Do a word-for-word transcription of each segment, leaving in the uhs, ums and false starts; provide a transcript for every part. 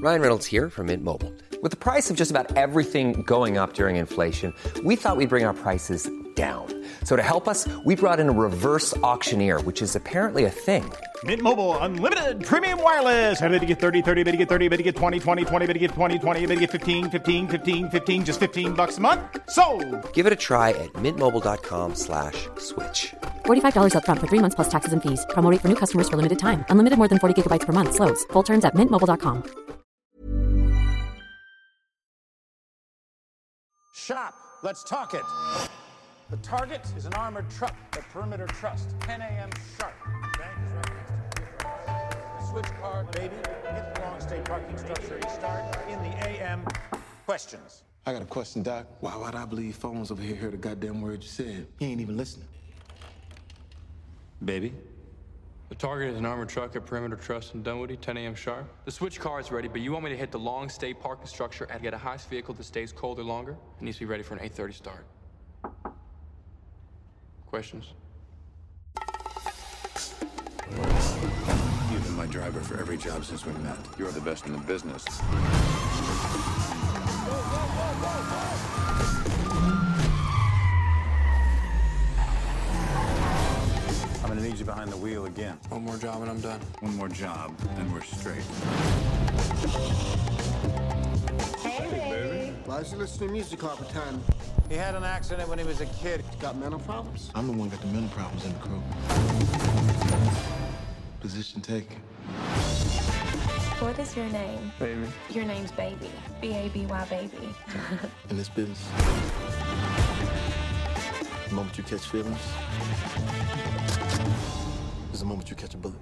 Ryan Reynolds here from Mint Mobile. With the price of just about everything going up during inflation, we thought we'd bring our prices down. So to help us, we brought in a reverse auctioneer, which is apparently a thing. Mint Mobile Unlimited Premium Wireless. How to get thirty, thirty, how to get thirty, how to get twenty, twenty, twenty, how to get twenty, twenty, how to get fifteen, fifteen, fifteen, fifteen, just fifteen bucks a month? Sold! Give it a try at mintmobile.com slash switch. forty-five dollars up front for three months plus taxes and fees. Promo rate for new customers for limited time. Unlimited more than forty gigabytes per month. Slows full terms at mint mobile dot com. Shop. Let's talk it. The target is an armored truck at Perimeter Trust. ten a.m. sharp. Bank is right next to you. The switch card, baby. Hit the long state parking structure. Start in the A M. Questions? I got a question, Doc. Why would I believe phones over here heard the goddamn word you said? He ain't even listening. Baby? The target is an armored truck at Perimeter Trust in Dunwoody, ten a.m. sharp. The switch car is ready, but you want me to hit the long stay parking structure and get a heist vehicle that stays colder longer? It needs to be ready for an eight thirty start. Questions? You've been my driver for every job since we met. You're the best in the business. I'm gonna need you behind the wheel again. One more job and I'm done. One more job and we're straight. Hey, baby. Why is he listening to music all the time? He had an accident when he was a kid. Got mental problems? I'm the one got the mental problems in the crew. Position taken. What is your name? Baby. Your name's Baby. B A B Y Baby. In this business, the moment you catch feelings is the moment you catch a bullet.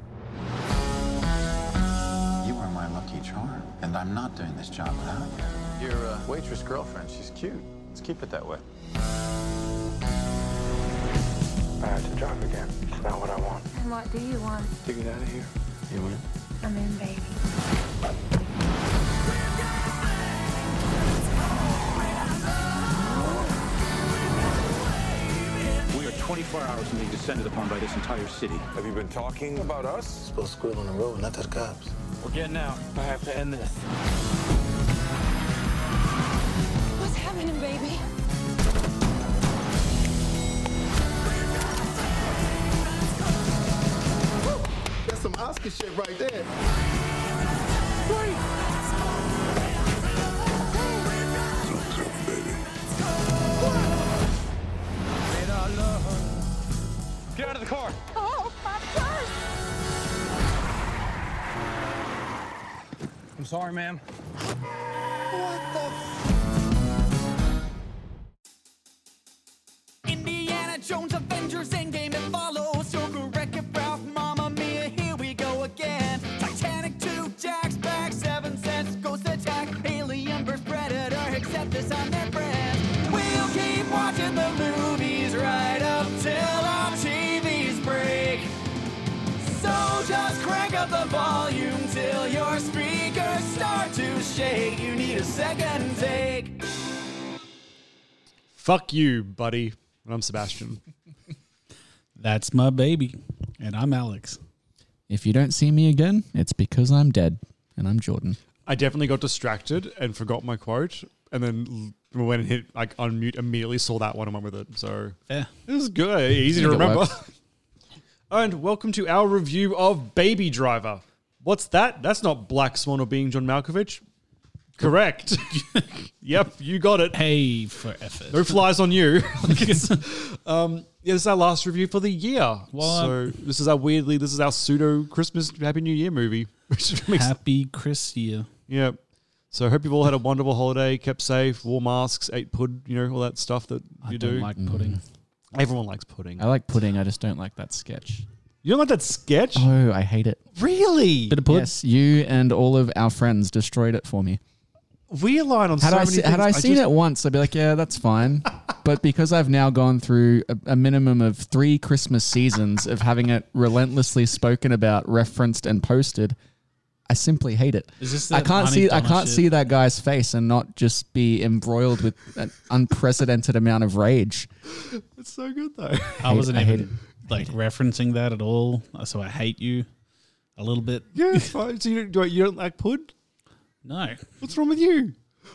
You are my lucky charm, and I'm not doing this job without you. Your uh, waitress girlfriend, she's cute. Let's keep it that way. I had to drive again. It's not what I want. And what do you want? To get out of here. You want it? I'm in, baby. We are twenty-four hours from being descended upon by this entire city. Have you been talking about us? Supposed to squeal on the road, not to the cops. We're getting out. I have to end this. What's happening, baby? That's some Oscar shit right there. Get out of the car! Oh, my purse! I'm sorry, ma'am. What the? Indiana Jones, Avengers, Endgame, it follows. Joker, Wreck-It Ralph, Mamma Mia, here we go again. Titanic two, Jack's back, Seven Sense, Ghost Attack, Alien vs. Predator, accept this on their friend. We'll keep watching the movies right up till our T Vs break. So just crank up the volume till your speakers start to shake. You need a second take. Fuck you, buddy. And I'm Sebastian. That's my baby. And I'm Alex. If you don't see me again, it's because I'm dead. And I'm Jordan. I definitely got distracted and forgot my quote. And then l- went and hit like unmute, immediately saw that one and went with it. So yeah, it was good. Easy to remember. And welcome to our review of Baby Driver. What's that? That's not Black Swan or Being John Malkovich. Correct. Yep, you got it. Hey, for effort. No flies on you. um, yeah, this is our last review for the year. What? So this is our weirdly, this is our pseudo Christmas Happy New Year movie. Which makes, Happy Chris year. yeah. So I hope you've all had a wonderful holiday, kept safe, wore masks, ate pud, you know, all that stuff that I you don't do. like pudding. Mm. Everyone likes pudding. I like pudding. I just don't like that sketch. You don't like that sketch? Oh, I hate it. Really? Bit of pudding? Yes, you and all of our friends destroyed it for me. We align on had so I many se- things. Had I, I seen just- it once, I'd be like, yeah, that's fine. But because I've now gone through a, a minimum of three Christmas seasons of having it relentlessly spoken about, referenced, and posted, I simply hate it. Is this I that can't Honey see. I Donna can't shit? see that guy's face and not just be embroiled with an unprecedented amount of rage. It's so good though. I wasn't I hate even like referencing that at all. So I hate you a little bit. Yeah, it's fine. So you don't, do you don't like pud? No. What's wrong with you?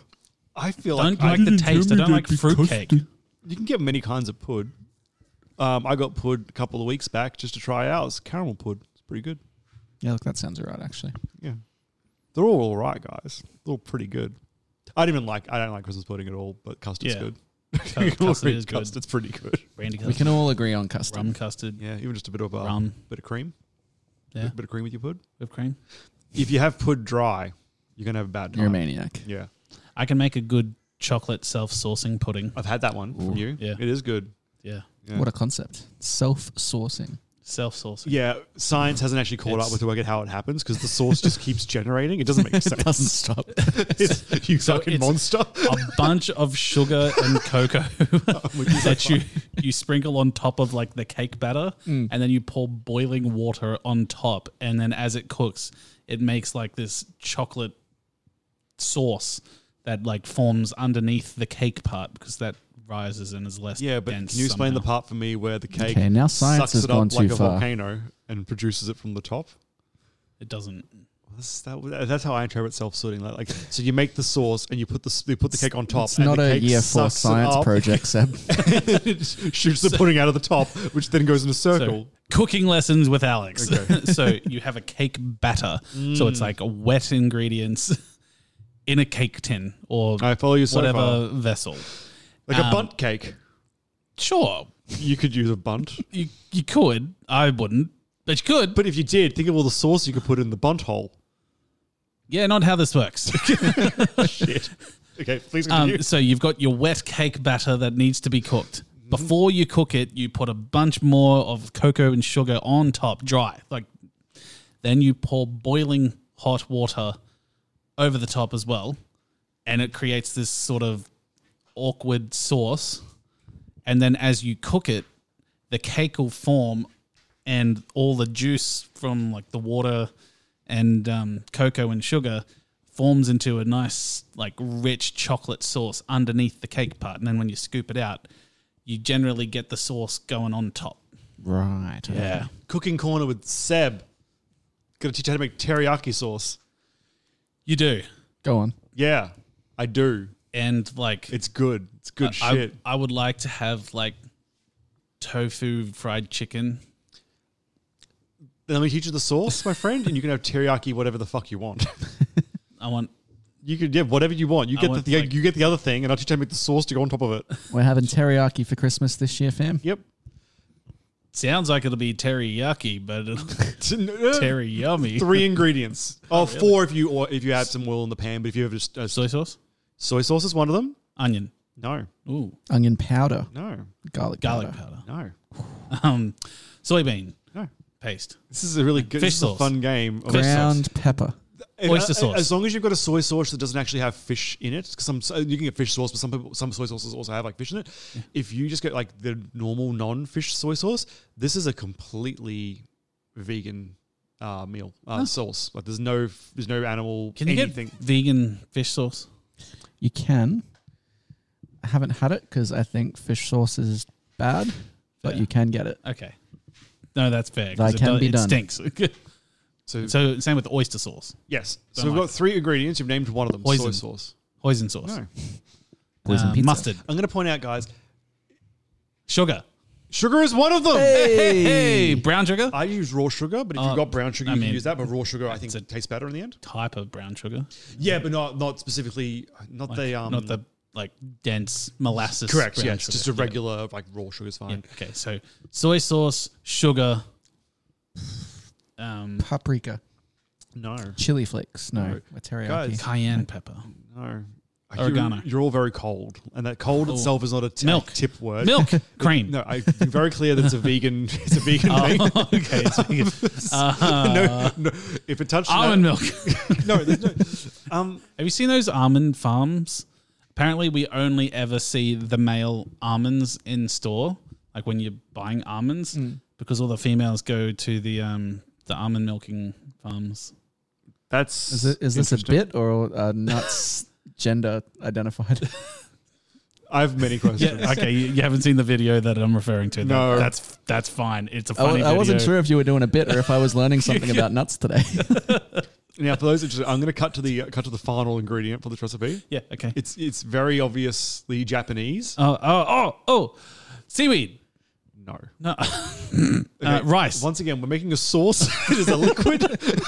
I feel Don't like like the taste. I don't like fruitcake. You can get many kinds of pud. Um, I got pud a couple of weeks back just to try ours. Caramel pud. It's pretty good. Yeah, look, that sounds alright actually. Yeah. They're all all right, guys. They're all pretty good. I don't even like, I don't like Christmas pudding at all, but custard's Yeah. good. Custard, custard is good. Custard's pretty good. Brandy custard. We can all agree on custard. Rum custard. Yeah, even just a bit of uh, Rum. bit of cream. Yeah. Bit, bit of cream with your pud. Whipped cream. If you have pud dry, you're going to have a bad time. You're a maniac. Yeah. I can make a good chocolate self-saucing pudding. I've had that one from you. Yeah. It is good. Yeah. Yeah. What a concept. Self-sourcing. Self-saucing. Yeah, science hasn't actually caught It's- up with to work out how it happens because the sauce just keeps generating. It doesn't make sense. It doesn't stop. It's, you So fucking it's monster. a bunch of sugar and cocoa that you you sprinkle on top of like the cake batter, Mm. and then you pour boiling water on top, and then as it cooks, it makes like this chocolate sauce that like forms underneath the cake part because that rises and is less Yeah, but dense can you explain somehow. the part for me where the cake Okay, now science sucks has it gone up like too a far. volcano and produces it from the top? It doesn't. That's, that, that's how I interpret self-sorting. Like, like, so you make the sauce and you put the s- you put the cake on top. It's and not the a cake year four sucks it science up, project, Seb. it shoots the pudding out of the top, which then goes in a circle. So, cooking lessons with Alex. Okay. So you have a cake batter. So it's like wet ingredients in a cake tin or I follow you so whatever far. vessel. Like a Um, bundt cake. Sure. You could use a bundt. You you could. I wouldn't. But you could. But if you did, think of all the sauce you could put in the bundt hole. Yeah, not how this works. Shit. Okay, please continue. Um, so you've got your wet cake batter that needs to be cooked. Mm-hmm. Before you cook it, you put a bunch more of cocoa and sugar on top, dry. Like, then you pour boiling hot water over the top as well, and it creates this sort of awkward sauce. And then as you cook it, the cake will form, and all the juice from like the water and um, cocoa and sugar forms into a nice, like, rich chocolate sauce underneath the cake part. And then when you scoop it out, you generally get the sauce going on top. Right. Yeah. Cooking corner with Seb. Got to teach you how to make teriyaki sauce. You do. Go on. Yeah, I do. And, like... It's good. It's good I, shit. I, I would like to have, like, tofu fried chicken. Let me teach you the sauce, my friend, and you can have teriyaki whatever the fuck you want. I want... You could, yeah, whatever you want. You I get want, the, the like- you get the other thing, and I'll teach you how to make the sauce to go on top of it. We're having teriyaki for Christmas this year, fam. Yep. Sounds like it'll be teriyaki, but it'll... terry yummy. Three ingredients. Oh, Oh, really? four if you or if you add some oil in the pan, but if you have just uh, Soy sauce? soy sauce is one of them. Onion. No, Ooh. Onion powder. no, Garlic, Garlic powder. powder. no, Um, soybean no. paste. This is a really good, Fish this is a sauce. fun game. of- Fish Ground pepper. And, Oyster uh, sauce. As long as you've got a soy sauce that doesn't actually have fish in it, because some so you can get fish sauce, but some people, some soy sauces also have like fish in it. If you just get like the normal non-fish soy sauce, this is a completely vegan uh, meal uh, sauce. Like there's no there's no animal Can you anything. get vegan fish sauce? You can. I haven't had it because I think fish sauce is bad, but Fair. you can get it. Okay. No, that's fair. 'cause That it can does- be it done. stinks. So, So same with oyster sauce. yes, so Don't we've like got three ingredients. You've named one of them. Poison. Soy sauce. Hoisin sauce. No, Poison Uh, pizza. Mustard. I'm going to point out, guys. Sugar. Sugar is one of them. Hey, hey, brown sugar. I use raw sugar, but if Oh, you've got brown sugar, I you mean, can use that. But raw sugar, I think, it's a- tastes better in the end. Type of brown sugar. Yeah, but not not specifically, not Like, the um, not the like dense molasses. correct. brown Yeah, sugar. just a Yeah. regular like raw sugar is Yeah. fine. Okay, so soy sauce, sugar, um, Paprika. No, Chili flakes. No. No. A teriyaki. Guys. cayenne pepper, no. Oregano. You're, you're all very cold, and that cold Oh. itself is not a t- Milk. tip word. milk, cream. No, I'm very clear that it's a vegan. It's a vegan Oh, thing. okay, it's vegan. Uh, no, no, if it touched almond that- milk. no, there's no. Um, Have you seen those almond farms? Apparently, we only ever see the male almonds in store, like when you're buying almonds, because all the females go to the um the almond milking farms. that's Is, it, is this a interesting. bit or uh, nuts gender identified? I have many questions. Yeah, okay, you, you haven't seen the video that I'm referring to. That- No. that's that's fine. It's a I, funny. I wasn't video. sure if you were doing a bit or if I was learning something about nuts today. Now, for those interested, I'm going to cut to the uh, cut to the final ingredient for this recipe. Yeah, okay. It's it's very obviously Japanese. Oh, oh, oh, oh. Seaweed. No. No. Okay, uh, rice. Once again, we're making a sauce. It is a liquid.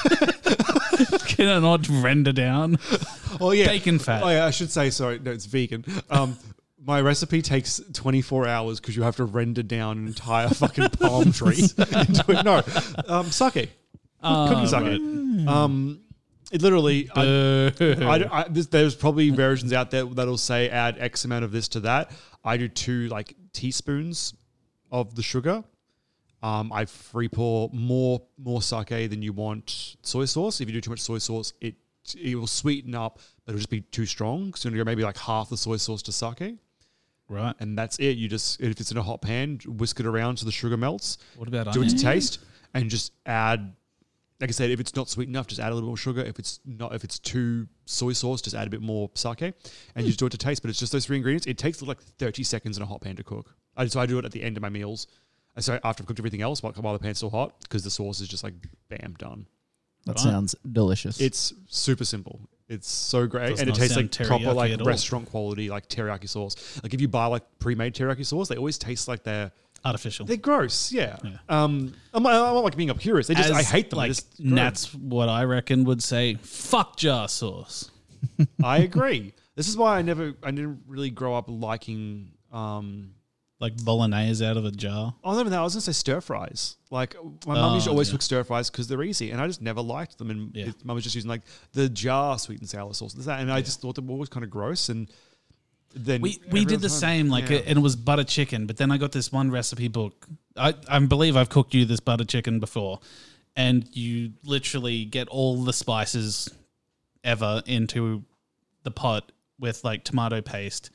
Can it not render down? Oh yeah, bacon fat. Oh yeah, I should say sorry. No, it's vegan. Um, my recipe takes twenty-four hours because you have to render down an entire fucking palm tree into it. No, um, sake, Oh, cooking sake. right. Um, it literally. I, Boo. I, I, this, there's probably versions out there that'll say add X amount of this to that. I do two like teaspoons of the sugar. Um, I free pour more more sake than you want soy sauce. If you do too much soy sauce, it it will sweeten up, but it'll just be too strong. So you're maybe like half the soy sauce to sake. Right. And that's it. You just, if it's in a hot pan, whisk it around so the sugar melts. What about Do it to onion? taste and just add, like I said, if it's not sweet enough, just add a little more sugar. If it's not, if it's too soy sauce, just add a bit more sake and you just do it to taste. But it's just those three ingredients. It takes like thirty seconds in a hot pan to cook. I, so I do it at the end of my meals. So after I've cooked everything else, while while the pan's still hot, because the sauce is just like, bam, done. That right. sounds delicious. It's super simple. It's so great. Does and it not tastes like sound proper teriyaki like at all. restaurant quality like teriyaki sauce. Like if you buy like pre-made teriyaki sauce, they always taste like they're artificial. They're gross. Yeah. yeah. Um, I'm, I'm not like being obtuse. They just As, I hate them. Like, just, that's what I reckon would say. Fuck jar sauce. I agree. This is why I never, I didn't really grow up liking, um, like bolognese out of a jar. Oh, no, no, I was going to say stir fries. Like my Oh, mum used to always yeah. cook stir fries because they're easy, and I just never liked them. And Yeah. it- mum was just using like the jar sweet and sour sauce, and that, and I just thought they were always kind of gross. And then We we did the everyone's same, like, yeah. it, and it was butter chicken. But then I got this one recipe book. I, I believe I've cooked you this butter chicken before, and you literally get all the spices ever into the pot with like tomato paste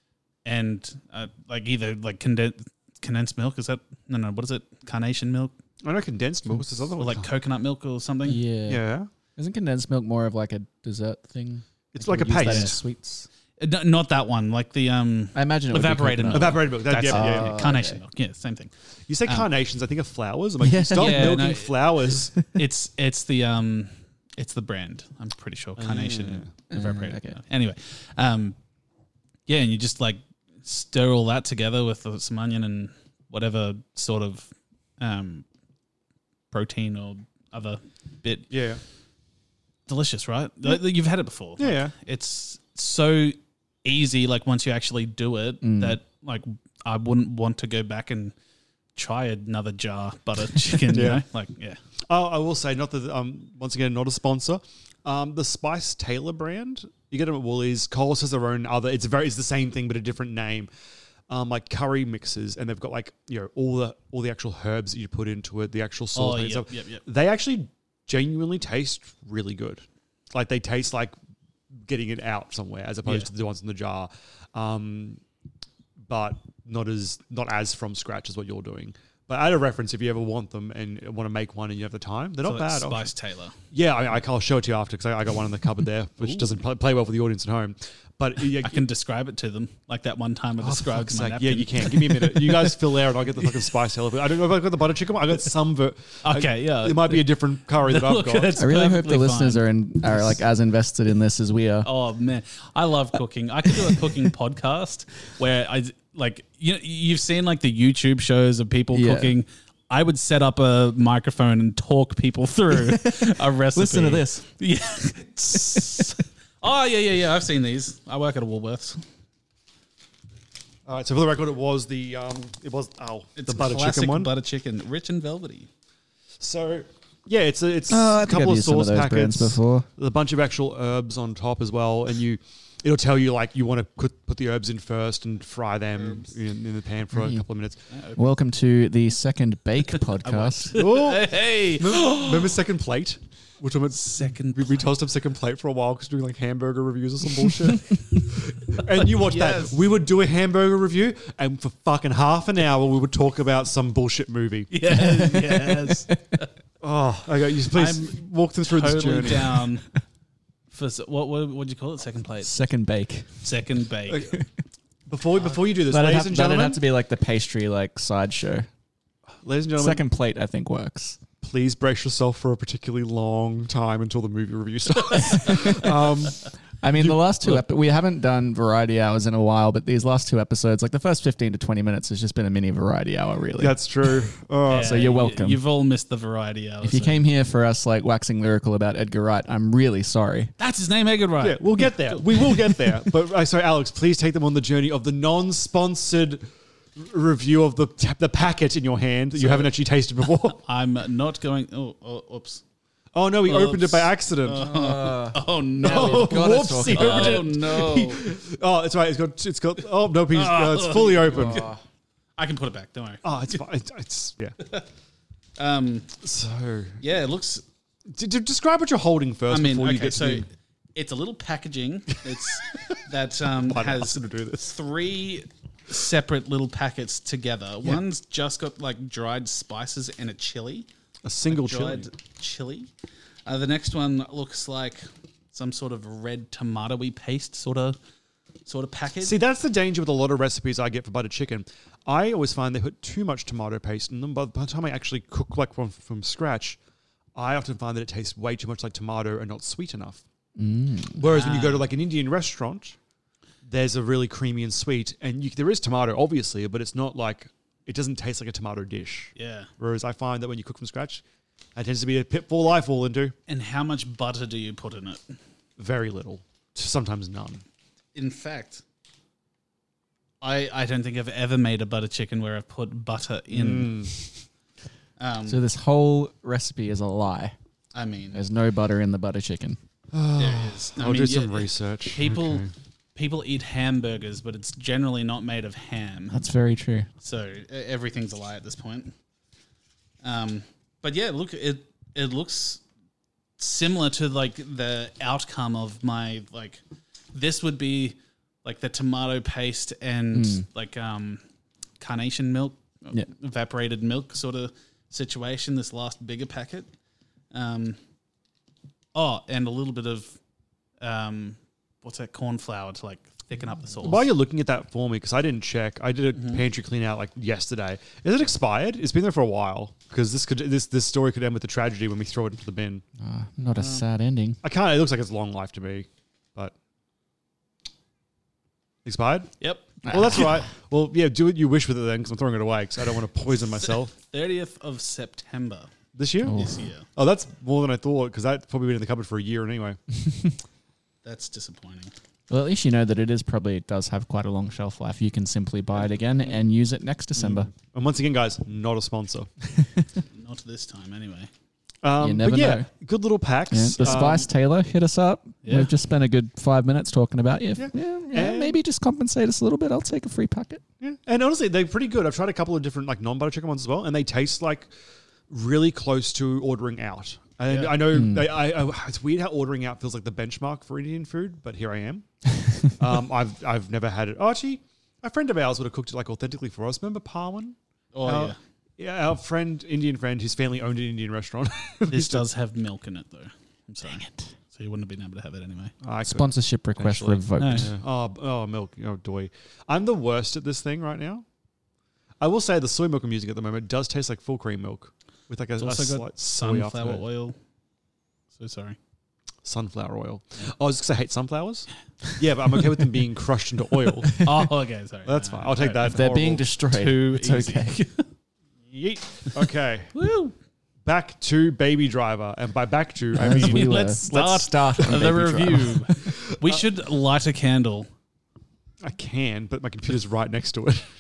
and uh, like either like condensed condensed milk. Is that no no? What is it? Carnation milk? I know condensed milk. What's this other Or one? like coconut milk or something? Yeah. Yeah. Isn't condensed milk more of like a dessert thing? It's Like like, you a would use that in paste. sweets. Uh, no, not that one. Like the um. I imagine it would be evaporated coconut milk. milk. Evaporated milk. That- That's yeah, it. yeah, yeah. Carnation okay. milk. Yeah, same thing. You say Um, carnations, I think of flowers. I'm like, Yeah. stop Yeah, milking no. flowers. It's it's the um it's the brand. I'm pretty sure Carnation evaporated. okay. milk. Anyway, um, yeah, and you just like stir all that together with uh, some onion and whatever sort of um protein or other bit. Yeah. Delicious, right? Th- th- You've had it before. Yeah, Like, yeah. It's so easy. Like once you actually do it, Mm. that like I wouldn't want to go back and try another jar butter chicken. You Yeah. know, like yeah. Oh, I will say, not that um, once again, not a sponsor. Um, the Spice Taylor brand, you get them at Woolies. Coles has their own other. It's very, it's the same thing but a different name. Um, like curry mixes, and they've got like you know all the all the actual herbs that you put into it, the actual salt. Oh, and yep, stuff. yep, yep. They actually genuinely taste really good. Like they taste like getting it out somewhere as opposed Yeah. to the ones in the jar, um, but not as not as from scratch as what you're doing. But add a reference if you ever want them and want to make one and you have the time. They're So not that's bad. Spice Taylor. Yeah, I, I- I'll show it to you after because I, I got one in the cupboard there, which doesn't play, play well for the audience at home. But yeah, I can describe it to them like that one time I oh, for described fuck's my sake. napkin. Yeah, you can. Give me a minute. You guys fill there, and I'll get the fucking Spice Taylor. I don't know if I got the butter chicken. one. I got some. Ver- Okay, yeah. It might be a different curry that I've Look, got. it's I really hope the perfectly listeners fine. are in are like as invested in this as we are. Oh man, I love cooking. I could do a cooking podcast where I like you. You've seen like the YouTube shows of people Yeah. cooking. I would set up a microphone and talk people through a recipe. Listen to this. Yeah. Oh yeah, yeah, yeah. I've seen these. I work at a Woolworths. All right. So for the record, it was the um, it was oh It's the butter classic chicken one. butter chicken, rich and velvety. So yeah, it's a it's Oh, I a think couple I've of used some of sauce those brands packets, before. a bunch of actual herbs on top as well, and you. It'll tell you like you want to put, put the herbs in first and fry them in, in the pan for a couple of minutes. Welcome to the Second Bake podcast. Oh, Hey, remember, remember second plate? We're talking about Second We, we tossed up second plate for a while because doing like hamburger reviews or some bullshit. And you watch Yes. that. We would do a hamburger review, and for fucking half an hour we would talk about some bullshit movie. yes, yes. Oh, okay. You please I'm walk them through this Totally journey. down. For s- what what would you call it? Second plate. Second bake. Second bake. Before before you do this, That'd ladies have, and that'd gentlemen, have to be like the pastry like sideshow. ladies and gentlemen, Second plate, I think works. please brace yourself for a particularly long time until the movie review starts. um, I mean, the last two, ep- we haven't done variety hours in a while, but these last two episodes, like the first fifteen to twenty minutes has just been a mini variety hour, really. That's true. Oh. Yeah, so you're welcome. You've all missed the variety hour. If you so- came here for us like waxing lyrical about Edgar Wright, I'm really sorry. That's his name, Edgar Wright. Yeah, we'll get there. We will get there. But uh, sorry, Alex, please take them on the journey of the non-sponsored review of the the packet in your hand that you So- haven't actually tasted before. I'm not going. Oh, oh oops. Oh no, he Oops. opened it by accident. Uh, oh no! Oh, whoops, he opened oh it. no! Oh, it's right. It's got. It's got. Oh no, he's, uh, it's fully open. I can put it back. Don't worry. Oh, it's fine. It's, it's yeah. Um. So yeah, it looks. D- d- describe what you're holding first I mean, before okay, you get so to. The, it's a little packaging. It's that um, Why did I has ask him to do this? three separate little packets together. Yeah. One's just got like dried spices and a chili. A single Like dried chili. Uh, the next one looks like some sort of red tomatoey paste sort of sort of package. See, that's the danger with a lot of recipes I get for butter chicken. I always find they put too much tomato paste in them. But by the time I actually cook like from, from scratch, I often find that it tastes way too much like tomato and not sweet enough. Mm. Whereas when you go to like an Indian restaurant, there's a really creamy and sweet, and you, there is tomato obviously, but it's not like it doesn't taste like a tomato dish. Yeah. Whereas I find that when you cook from scratch, that tends to be a pitfall I fall into. And how much butter do you put in it? Very little, sometimes none. In fact, I I don't think I've ever made a butter chicken where I've put butter in. Mm. Um, So this whole recipe is a lie. I mean, There's no butter in the butter chicken. there is. I I'll mean, do some yeah, research. People Okay. people eat hamburgers, but it's generally not made of ham. That's very true. So e- everything's a lie at this point. Um, but yeah, look, it it looks similar to like the outcome of my like. This would be like the tomato paste and Mm. like um, carnation milk, Yeah. evaporated milk sort of situation. This last bigger packet. Um, oh, and a little bit of um, what's that corn flour to like thicken up the sauce. While you're looking at that for me, because I didn't check, I did a Mhm. pantry clean out like yesterday. Is it expired? It's been there for a while because this could this this story could end with a tragedy when we throw it into the bin. Uh, not a sad ending. I can't. It looks like it's long life to me, but expired. Yep. Well, that's right. Well, yeah. Do what you wish with it then, because I'm throwing it away because I don't want to poison myself. thirtieth of September. This year? This year. Oh, that's more than I thought because that's probably been in the cupboard for a year anyway. That's disappointing. Well, at least you know that it is probably it does have quite a long shelf life. You can simply buy it again and use it next December. And once again, guys, not a sponsor. Not this time, anyway. Um, You never but yeah, know. good little packs. Yeah, the Um, Spice Taylor, hit us up. Yeah. We've just spent a good five minutes talking about you. Yeah. Yeah, yeah, And- maybe just compensate us a little bit. I'll take a free packet. Yeah. And honestly, they're pretty good. I've tried a couple of different like non-butter chicken ones as well, and they taste like really close to ordering out. And Yeah. I know Mm. they, I, I, it's weird how ordering out feels like the benchmark for Indian food, but here I am. um, I've I've never had it. Oh, actually, a friend of ours would have cooked it like authentically for us. Remember Parwan? Oh, Our- yeah. Yeah, our friend, Indian friend, whose family owned an Indian restaurant. This does have milk in it, though. I'm sorry. So you wouldn't have been able to have it anyway. I could, Sponsorship request potentially. revoked. No. Yeah. Oh, oh, milk. Oh, doy. I'm the worst at this thing right now. I will say the soy milk I'm using at the moment does taste like full cream milk with like a, It's a also slight got soy sunflower after it. oil. So sorry. Sunflower oil. Oh, I was because I hate sunflowers. Yeah, but I'm okay with them being crushed into oil. Oh, okay. Sorry. That's No, fine. I'll take no, that. If they're being Horrible. destroyed, Too it's easy. okay. Yeet. Okay. Woo. Back to Baby Driver, and by back to I As mean we were. Let's start, Let's start on the Baby review. Driver. We should light a candle. I can, but my computer's right next to it.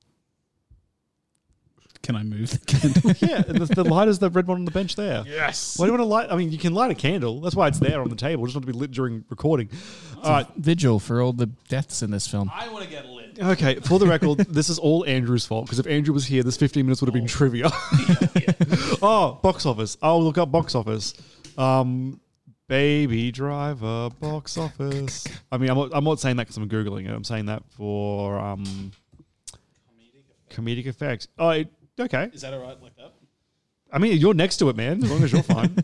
Can I move the candle? Yeah, and the, the light is the red one on the bench there. Yes. Why do you want to light? I mean, you can light a candle. That's why it's there on the table. It just not to be lit during recording. All right. Vigil for all the deaths in this film. I want to get lit. Okay, for the record, this is all Andrew's fault because if Andrew was here, this fifteen minutes would have been trivia. Oh, box office. I'll look up box office. Um, Baby Driver box office. I mean, I'm not, I'm not saying that because I'm Googling it. I'm saying that for um, comedic effects. Oh, it, okay. Is that all right like that? I mean, you're next to it, man, as long as you're fine.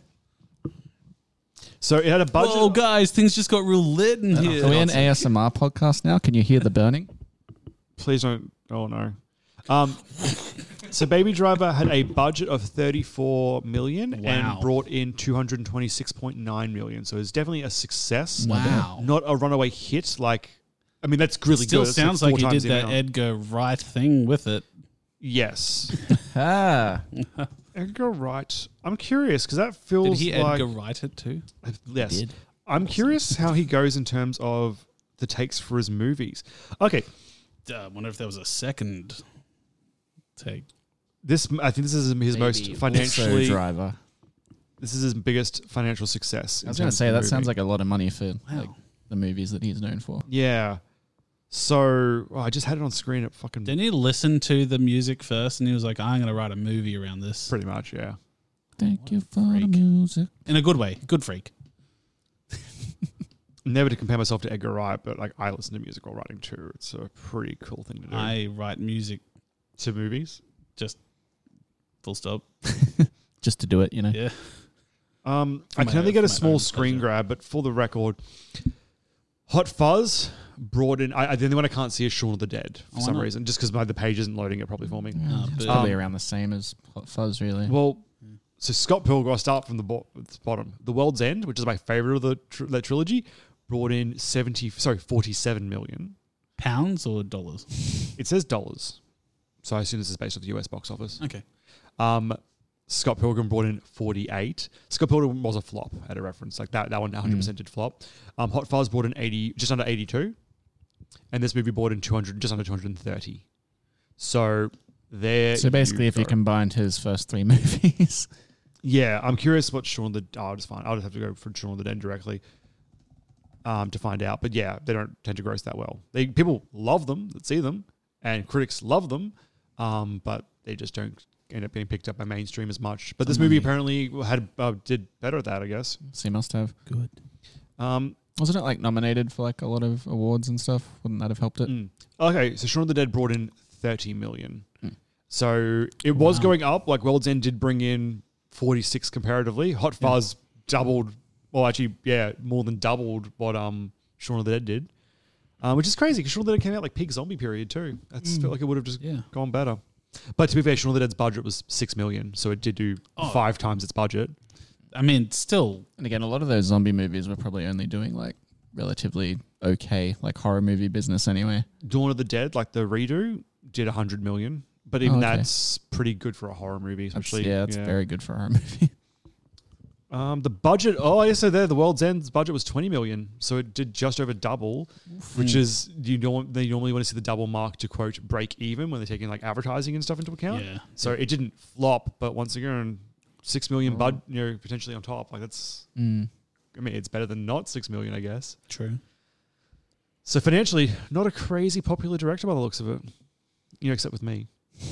So it had a budget. Whoa, guys, things just got real lit in here. Are we an A S M R podcast now? Can you hear the burning? Please don't. Oh, no. Um, So Baby Driver had a budget of thirty-four million Wow. and brought in two hundred twenty-six point nine million. So it's definitely a success. Wow. Not a runaway hit. Like, I mean, that's really Still good. It's sounds four like, he times did the that amount. Edgar Wright thing with it. Yes. Ah. Edgar Wright. I'm curious because that feels Did he like Edgar Wright it too? Yes. He did. I'm curious how he goes in terms of the takes for his movies. Okay. I wonder if there was a second take. This I think this is his Maybe most also financially Driver. This is his biggest financial success. I was going to say that sounds like a lot of money for like the movies that he's known for. Yeah. So oh, I just had it on screen at fucking Didn't he listen to the music first and he was like, I'm going to write a movie around this? Pretty much, yeah. Thank you for the music. In a good way. Good freak. Never to compare myself to Edgar Wright, but like I listen to music while writing too. It's a pretty cool thing to do. I write music to movies. Just full stop. Just to do it, you know? Yeah. Um, For I my- can only get a for my small own screen pleasure. grab, but for the record, Hot Fuzz brought in. I, I, the only one I can't see is Shaun of the Dead for Oh, why some not? reason, just because the page isn't loading it properly for me. Yeah, it's probably around the same as Hot Fuzz, really. Well, so Scott Pilgrim, I'll start from the, bo- the bottom. The World's End, which is my favorite of the tr- that trilogy, brought in seventy, sorry, forty-seven million pounds or dollars. It says dollars, so I assume this is based off the U S box office. Okay. Um, Scott Pilgrim brought in forty-eight. Scott Pilgrim was a flop at a reference like that. That one one hundred percent did flop. Um, Hot Fuzz brought in eighty, just under eighty-two, and this movie brought in two hundred, just under two hundred thirty. So there. So basically, if you go. combined his first three movies. Yeah, I'm curious what Shaun of the. Oh, I'll just find. I'll just have to go for Shaun of the Dead directly. Um, to find out, but yeah, they don't tend to gross that well. They people love them that see them, and critics love them, um, but they just don't end up being picked up by mainstream as much. But this movie apparently had uh, did better at that, I guess. So he must have. Good. Um, Wasn't it like nominated for like a lot of awards and stuff? Wouldn't that have helped it? Mm. Okay, so Shaun of the Dead brought in thirty million. Mm. So it was Wow. going up. Like World's End did bring in forty-six comparatively. Hot Fuzz doubled. Well, actually, yeah, more than doubled what um Shaun of the Dead did, um, which is crazy because Shaun of the Dead came out like peak zombie period too. That's Mm. felt like it would have just Yeah. gone better. But to be fair, Shaun of the Dead's budget was six million, so it did do Oh. five times its budget. I mean, still. And again, a lot of those zombie movies were probably only doing like relatively okay, like horror movie business anyway. Dawn of the Dead, like the redo, did one hundred million, but even Oh, okay. that's pretty good for a horror movie, That's- especially. yeah, that's very good for a horror movie. Um, the budget, oh, I guess so there, the World's End's budget was twenty million, so it did just over double, which Mm. is, you don't, they normally want to see the double mark to quote break even when they're taking like advertising and stuff into account. Yeah. So it didn't flop, but once again, six million bud, you know, potentially on top. Like that's, Mm. I mean, it's better than not six million, I guess. True. So financially, not a crazy popular director by the looks of it, you know, except with me.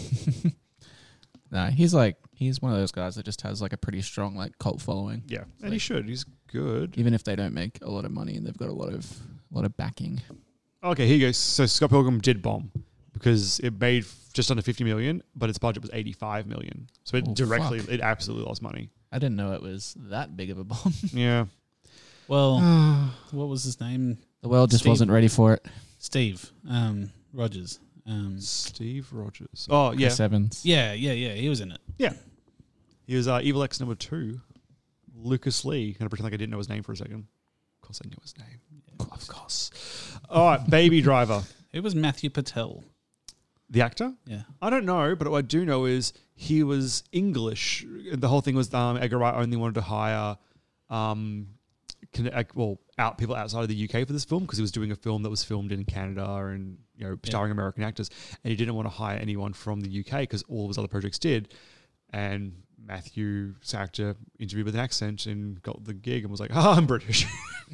No, he's like he's one of those guys that just has like a pretty strong like cult following. Yeah, and he should. He's good. Even if they don't make a lot of money and they've got a lot of a lot of backing. Okay, here you go. So Scott Pilgrim did bomb because it made just under fifty million, but its budget was eighty-five million. So it Oh, directly, fuck. it absolutely lost money. I didn't know it was that big of a bomb. Yeah. Well, what was his name? The world just wasn't ready for it. Steve um, Rogers. Um, Steve Rogers. Oh, yeah. Chris Evans. Yeah, yeah, yeah. He was in it. Yeah. He was uh, Evil X number two, Lucas Lee. Gonna pretend like I didn't know his name for a second. Of course I knew his name. Of course. All right, Baby Driver. It was Matthew Patel. The actor? Yeah. I don't know, but what I do know is he was English. The whole thing was um, Edgar Wright only wanted to hire um, can, well, out people outside of the U K for this film because he was doing a film that was filmed in Canada and you know starring yeah. American actors, and he didn't want to hire anyone from the U K because all of his other projects did. And Matthew's actor interviewed with an accent and got the gig and was like, "Ah, I'm British."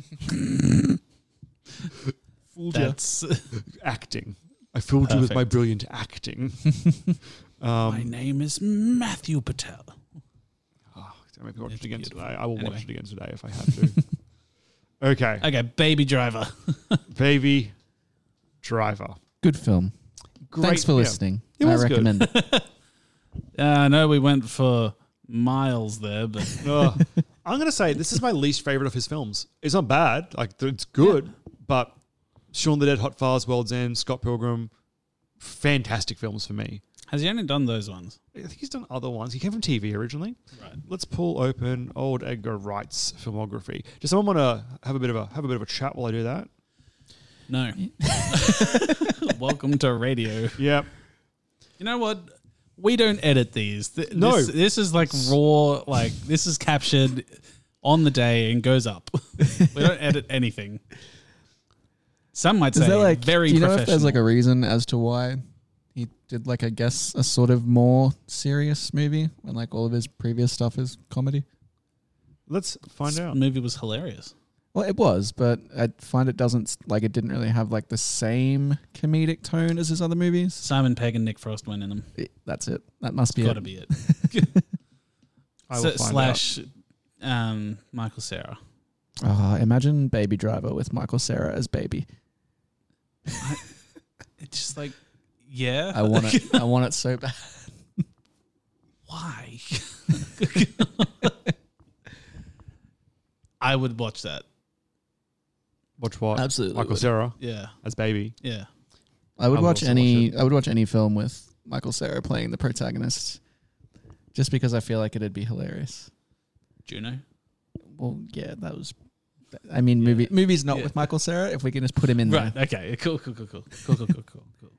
Fooled That's you. Acting. I fooled you with my brilliant acting. um, my name is Matthew Patel. Oh, make me watch it again today. I will anyway. watch it again today if I have to. Okay. Okay, Baby Driver. Baby Driver. Good film. Great, Thanks for yeah. listening. It I was good. recommend it. Uh, I know we went for miles there, but Oh, I'm going to say this is my least favorite of his films. It's not bad. Like, it's good, yeah. but Shaun of the Dead, Hot Fuzz, World's End, Scott Pilgrim, fantastic films for me. Has he only done those ones? I think he's done other ones. He came from T V originally. Right. Let's pull open old Edgar Wright's filmography. Does someone want to have a bit of a have a bit of a chat while I do that? No. Welcome to radio. Yep. You know what? We don't edit these. Th- No. This, this is like raw, like, this is captured on the day and goes up. We don't edit anything. Some might Is say there like, very do you know professional. if there's like a reason as to why he did like, I guess, a sort of more serious movie when like all of his previous stuff is comedy? Let's find This out. movie was hilarious. Well, it was, but I find it doesn't, like it didn't really have like the same comedic tone as his other movies. Simon Pegg and Nick Frost went in them. That's it. That must be Gotta it. be it. I will S- find slash um, Michael Cera. Oh, imagine Baby Driver with Michael Cera as Baby. It's just like, yeah. I want it. I want it so bad. Why? I would watch that. Watch what? Absolutely Michael would. Cera. Yeah. As Baby. Yeah. I would I would watch also any. watch I would watch any film with Michael Cera playing the protagonist, just because I feel like it'd be hilarious. Juno. Well, yeah, that was. I mean, movie movies not Yeah. with Michael Cera. If we can just put him in Right. there, Okay. Cool. Cool. Cool. Cool. Cool. Cool. Cool. Cool. Cool.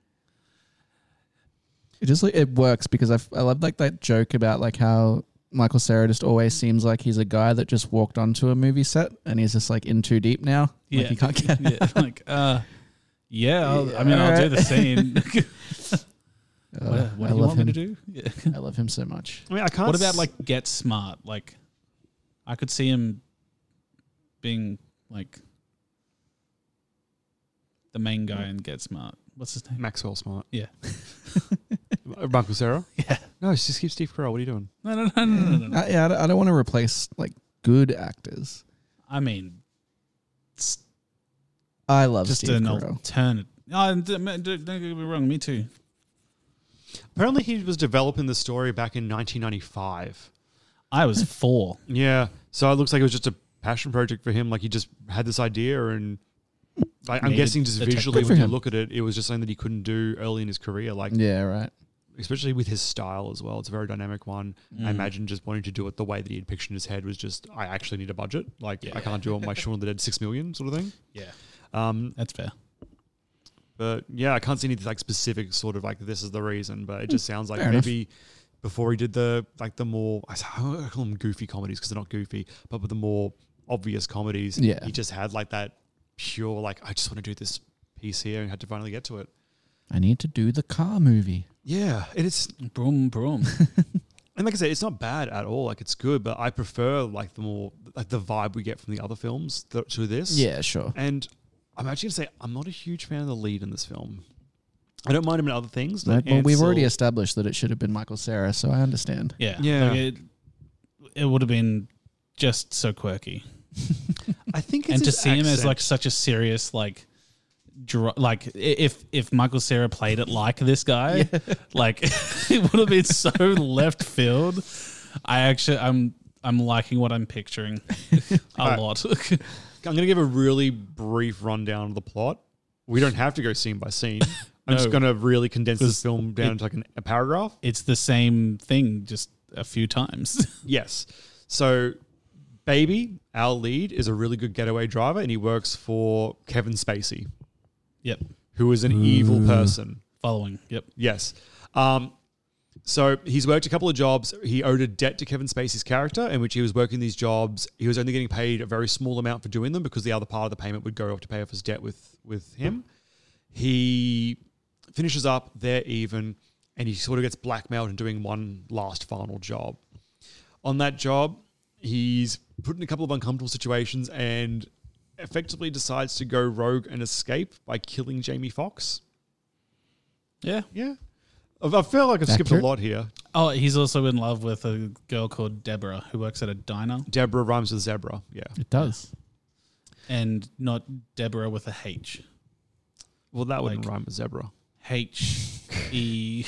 it just like, it works because I f- I love like that joke about like how Michael Cera just always seems like he's a guy that just walked onto a movie set and he's just like in too deep now. Yeah. Like he can't get yeah. out. Like, uh, yeah. I'll, I mean, Yeah, I'll do alright. the scene. Uh, what what I do you love want him. me to do? Yeah. I love him so much. I mean, I can't. What about s- like Get Smart? Like, I could see him being like the main guy in Get Smart. What's his name? Maxwell Smart? Yeah. Michael Cera? Yeah. No, just keep Steve Carell. What are you doing? No, no, no, no, no, no. no. I, yeah, I don't, I don't want to replace like good actors. I mean, I love just Steve an Carell. alternate. Oh, d- d- don't get me wrong. Me too. Apparently, he was developing the story back in nineteen ninety-five. I was four. Yeah, so it looks like it was just a passion project for him. Like he just had this idea, and I, I'm Needed guessing just the tech. visually Good for when you him. look at it, it was just something that he couldn't do early in his career. Like, Yeah, right. especially with his style as well. It's a very dynamic one. Mm. I imagine just wanting to do it the way that he had pictured in his head was just, I actually need a budget. Like, Yeah. I can't do it on my Shaun of the Dead six million sort of thing. Yeah, Um, that's fair. But yeah, I can't see any like specific sort of like this is the reason. But it just sounds like Fair enough. maybe before he did the like the more I call them goofy comedies because they're not goofy, but with the more obvious comedies, Yeah. he just had like that pure like I just want to do this piece here and had to finally get to it. I need to do the car movie. Yeah, and it's Broom, broom. and like I said, it's not bad at all. Like it's good, but I prefer like the more like the vibe we get from the other films th- to this. Yeah, sure. And I'm actually gonna say I'm not a huge fan of the lead in this film. I don't mind him in other things. Right, Like well, we've already Ansel- established that it should have been Michael Cera, so I understand. Yeah, Yeah. Like it, it would have been just so quirky, I think it's and to his see him as accent. like such a serious like. dr- Like i- if if Michael Cera played it like this guy, like it would have been so left field. I actually I'm I'm liking what I'm picturing a Alright. lot. I'm going to give a really brief rundown of the plot. We don't have to go scene by scene. I'm just No. going to really condense this Because film down it- into like an, a paragraph. It's the same thing, just a few times. Yes. So, Baby, our lead, is a really good getaway driver, and he works for Kevin Spacey, Yep, who is an evil person. following. Yep. Yes. Um, so he's worked a couple of jobs. He owed a debt to Kevin Spacey's character, in which he was working these jobs. He was only getting paid a very small amount for doing them because the other part of the payment would go off to pay off his debt with, with him. He finishes up, they're even, and he sort of gets blackmailed into doing one last final job. On that job, he's put in a couple of uncomfortable situations and effectively decides to go rogue and escape by killing Jamie Foxx. Yeah. Yeah. I I feel like I've skipped a Accurate. lot here. Oh, he's also in love with a girl called Deborah who works at a diner, Deborah rhymes with zebra. Yeah. It does. and not Deborah with a H. Well, that wouldn't Like- rhyme with zebra. H E.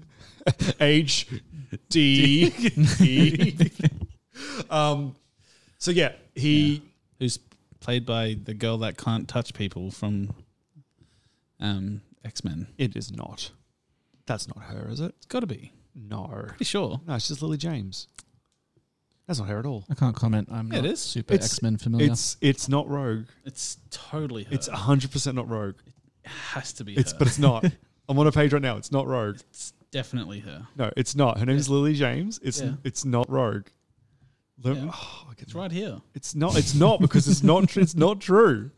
H D E. Um. So yeah, he. Who's played by the girl that can't touch people from um, X Men. It is not. That's not her, is it? It's got to be. No. Pretty sure. No, it's just Lily James. That's not her at all. I can't comment. I'm Yeah, it not is. super It's- X-Men familiar. It's it's not Rogue. It's totally her. It's one hundred percent not Rogue. It has to be It's her. but it's not. I'm on a page right now. It's not Rogue. It's definitely her. No, it's not. Her name is Lily James. It's Yeah. it's not Rogue. Lo- Yeah. oh, I get- It's right here. It's not. It's not because it's not. tr- It's not true.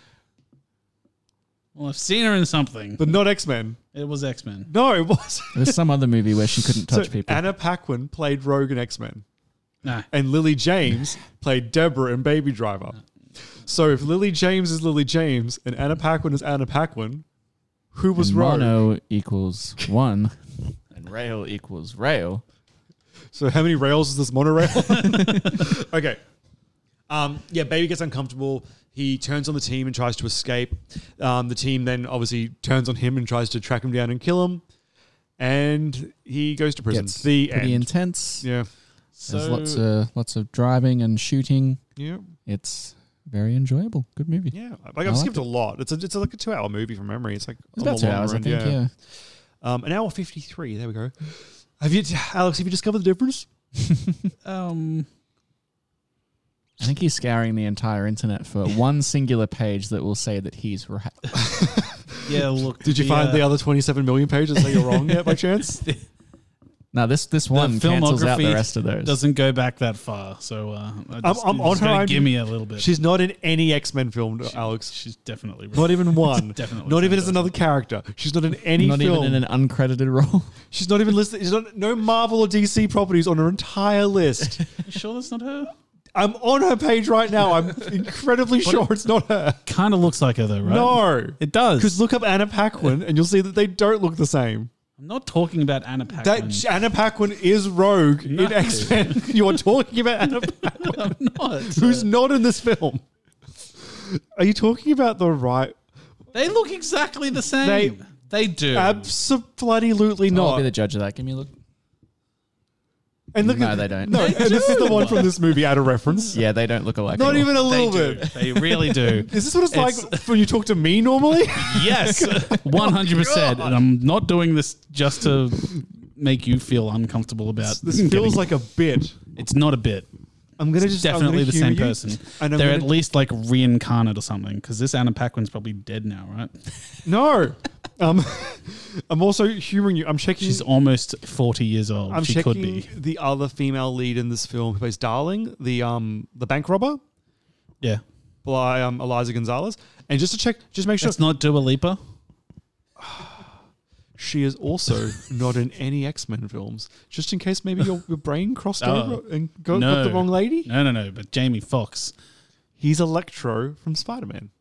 Well, I've seen her in something. But not X-Men. It was X-Men. No, it was. There's some other movie where she couldn't touch So people. Anna Paquin played Rogue in X-Men. No. And Lily James played Deborah in Baby Driver. So if Lily James is Lily James and Anna Paquin is Anna Paquin, who was and Rogue? mono equals one, and rail equals rail. So how many rails is this monorail? Okay. Um, yeah, Baby gets uncomfortable. He turns on the team and tries to escape. Um, the team then obviously turns on him and tries to track him down and kill him. And he goes to prison. Gets the pretty end. intense. Yeah. There's So- lots of lots of driving and shooting. Yeah. It's very enjoyable. Good movie. Yeah, like I I've liked skipped it. a lot. It's a, it's a, like a two hour movie from memory. It's like It's on about the two longer hours, I end, think. Yeah. Um, an hour fifty three. There we go. Have you, Alex? Have you discovered the difference? Um, I think he's scouring the entire internet for one singular page that will say that he's right. yeah, look. Did you the, find uh, the other twenty seven million pages that you're wrong yet by chance? Now this this the one cancels out the filmography rest of those. Doesn't go back that far, so uh, I I'm, just, I'm on just her. gonna I'm- give me a little bit. She's not in any X Men film, Alex. She's definitely right. Not even one. Definitely Not the even same as another character. She's not in any Not film. even in an uncredited role. She's not even listed. She's not no Marvel or D C properties on her entire list. You sure that's not her? I'm on her page right now. I'm incredibly sure it's not her. Kind of looks like her though, right? No, it does. Because look up Anna Paquin and you'll see that they don't look the same. I'm not talking about Anna Paquin. That Anna Paquin is Rogue No. in X Men. You are talking about Anna Paquin, I'm not. who's not in this film. Are you talking about the right? They look exactly the same. They- They, do. Absolutely I'll not. be the judge of that. Give me a look. And look No, at, they don't. No, and this is the one from this movie out of reference. Yeah, they don't look alike. Not at all. even a little They do. bit. They really do. Is this what it's, It's- like when you talk to me normally? Yes, one hundred percent. And I'm not doing this just to make you feel uncomfortable about. This getting- feels like a bit. It's not a bit. I'm gonna It's just I'm definitely gonna the same humor you, person. and I'm They're gonna- at least like reincarnate or something. Because this Anna Paquin's probably dead now, right? No. Um, I'm also humoring you. I'm checking. She's almost forty years old. I'm she checking could be. the other female lead in this film who plays Darling, the um the bank robber, Yeah. by um, Eliza Gonzalez. And just to check, just make sure That's not Dua Lipa. she is also not in any X-Men films. Just in case maybe your, your brain crossed Oh, over and got, no. got the wrong lady. No, no, no. But Jamie Foxx. He's Electro from Spider-Man.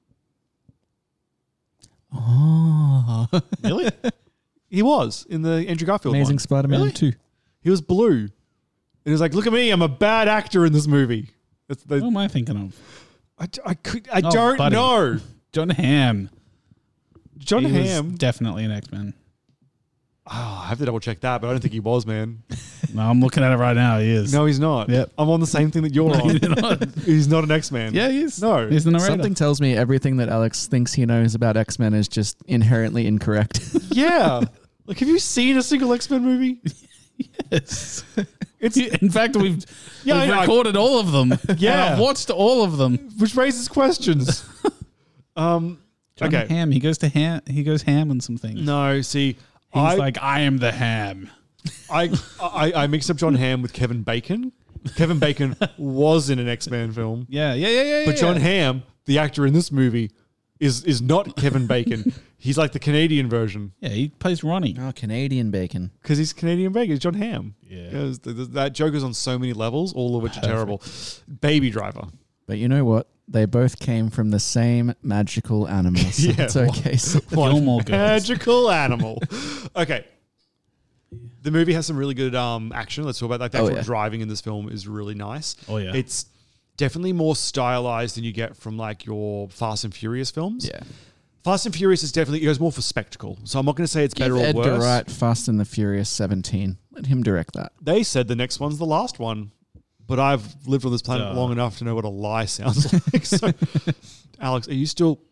Oh, Really? He was in the Andrew Garfield Amazing one. Spider-Man Really? two. He was blue. And he was like, look at me, I'm a bad actor in this movie. That's the, Who am I thinking of? I, I, could, I Oh, don't buddy. know. John Hamm. John He was Hamm. definitely an X-Men. Oh, I have to double check that, but I don't think he was, man. No, I'm looking at it right now. He is. No, he's not. Yep. I'm on the same thing that you're No, on. you're not. He's not an X-Man. Yeah, he is. No. He's the narrator. Something tells me everything that Alex thinks he knows about X-Men is just inherently incorrect. Yeah. Like, have you seen a single X-Men movie? Yes. It's In fact, we've, Yeah, we've I know. recorded all of them. Yeah. And I've watched all of them. which raises questions. um. John okay. Hamm. He goes to ham. He goes ham on some things. No, see, He's I, like, I am the ham. I, I I mixed up John Hamm with Kevin Bacon. Kevin Bacon was in an X-Men film, Yeah, yeah, yeah, yeah. but yeah. John Hamm, the actor in this movie, is is not Kevin Bacon. He's like the Canadian version Yeah, he plays Ronnie. Oh, Canadian bacon. because he's Canadian Bacon. It's John Hamm. Yeah. Because th- th- that joke is on so many levels, all of which are terrible. Baby Driver. But you know what? They both came from the same magical animal. So Yeah, it's okay. So Gilmore Girls. Magical animal. Okay. The movie has some really good um, action. Let's talk about that. The Oh, actual yeah. driving in this film is really nice. Oh, yeah. It's definitely more stylized than you get from like your Fast and Furious films. yeah. Fast and Furious is definitely, it goes more for spectacle. So I'm not going to say it's Give better or Edgar worse. Wright Fast and the Furious seventeen. Let him direct that. They said the next one's the last one. But I've lived on this planet Duh. long enough to know what a lie sounds like. So, Alex, are you still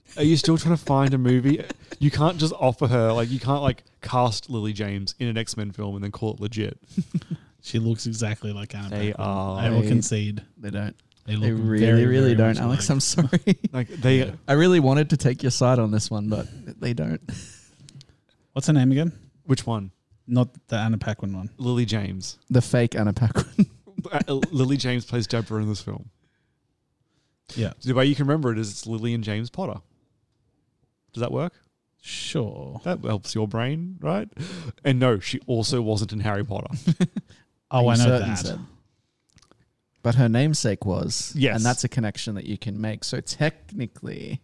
Are you still trying to find a movie? You can't just offer her, like, you can't, like, cast Lily James in an X-Men film and then call it legit. She looks exactly like Anna They Paquin. are. I will They- concede. They don't. They look They really, very, really very don't, much Alex. alike. I'm sorry. Like, they... I really wanted to take your side on this one, but they don't. What's her name again? Which one? Not the Anna Paquin one. Lily James. The fake Anna Paquin. Uh, Lily James plays Deborah in this film. Yeah. The way you can remember it is it's Lily and James Potter. Does that work? Sure. That helps your brain, right? And no, she also wasn't in Harry Potter. Oh, I You know certain that. said. But her namesake was. Yes. And that's a connection that you can make. So technically...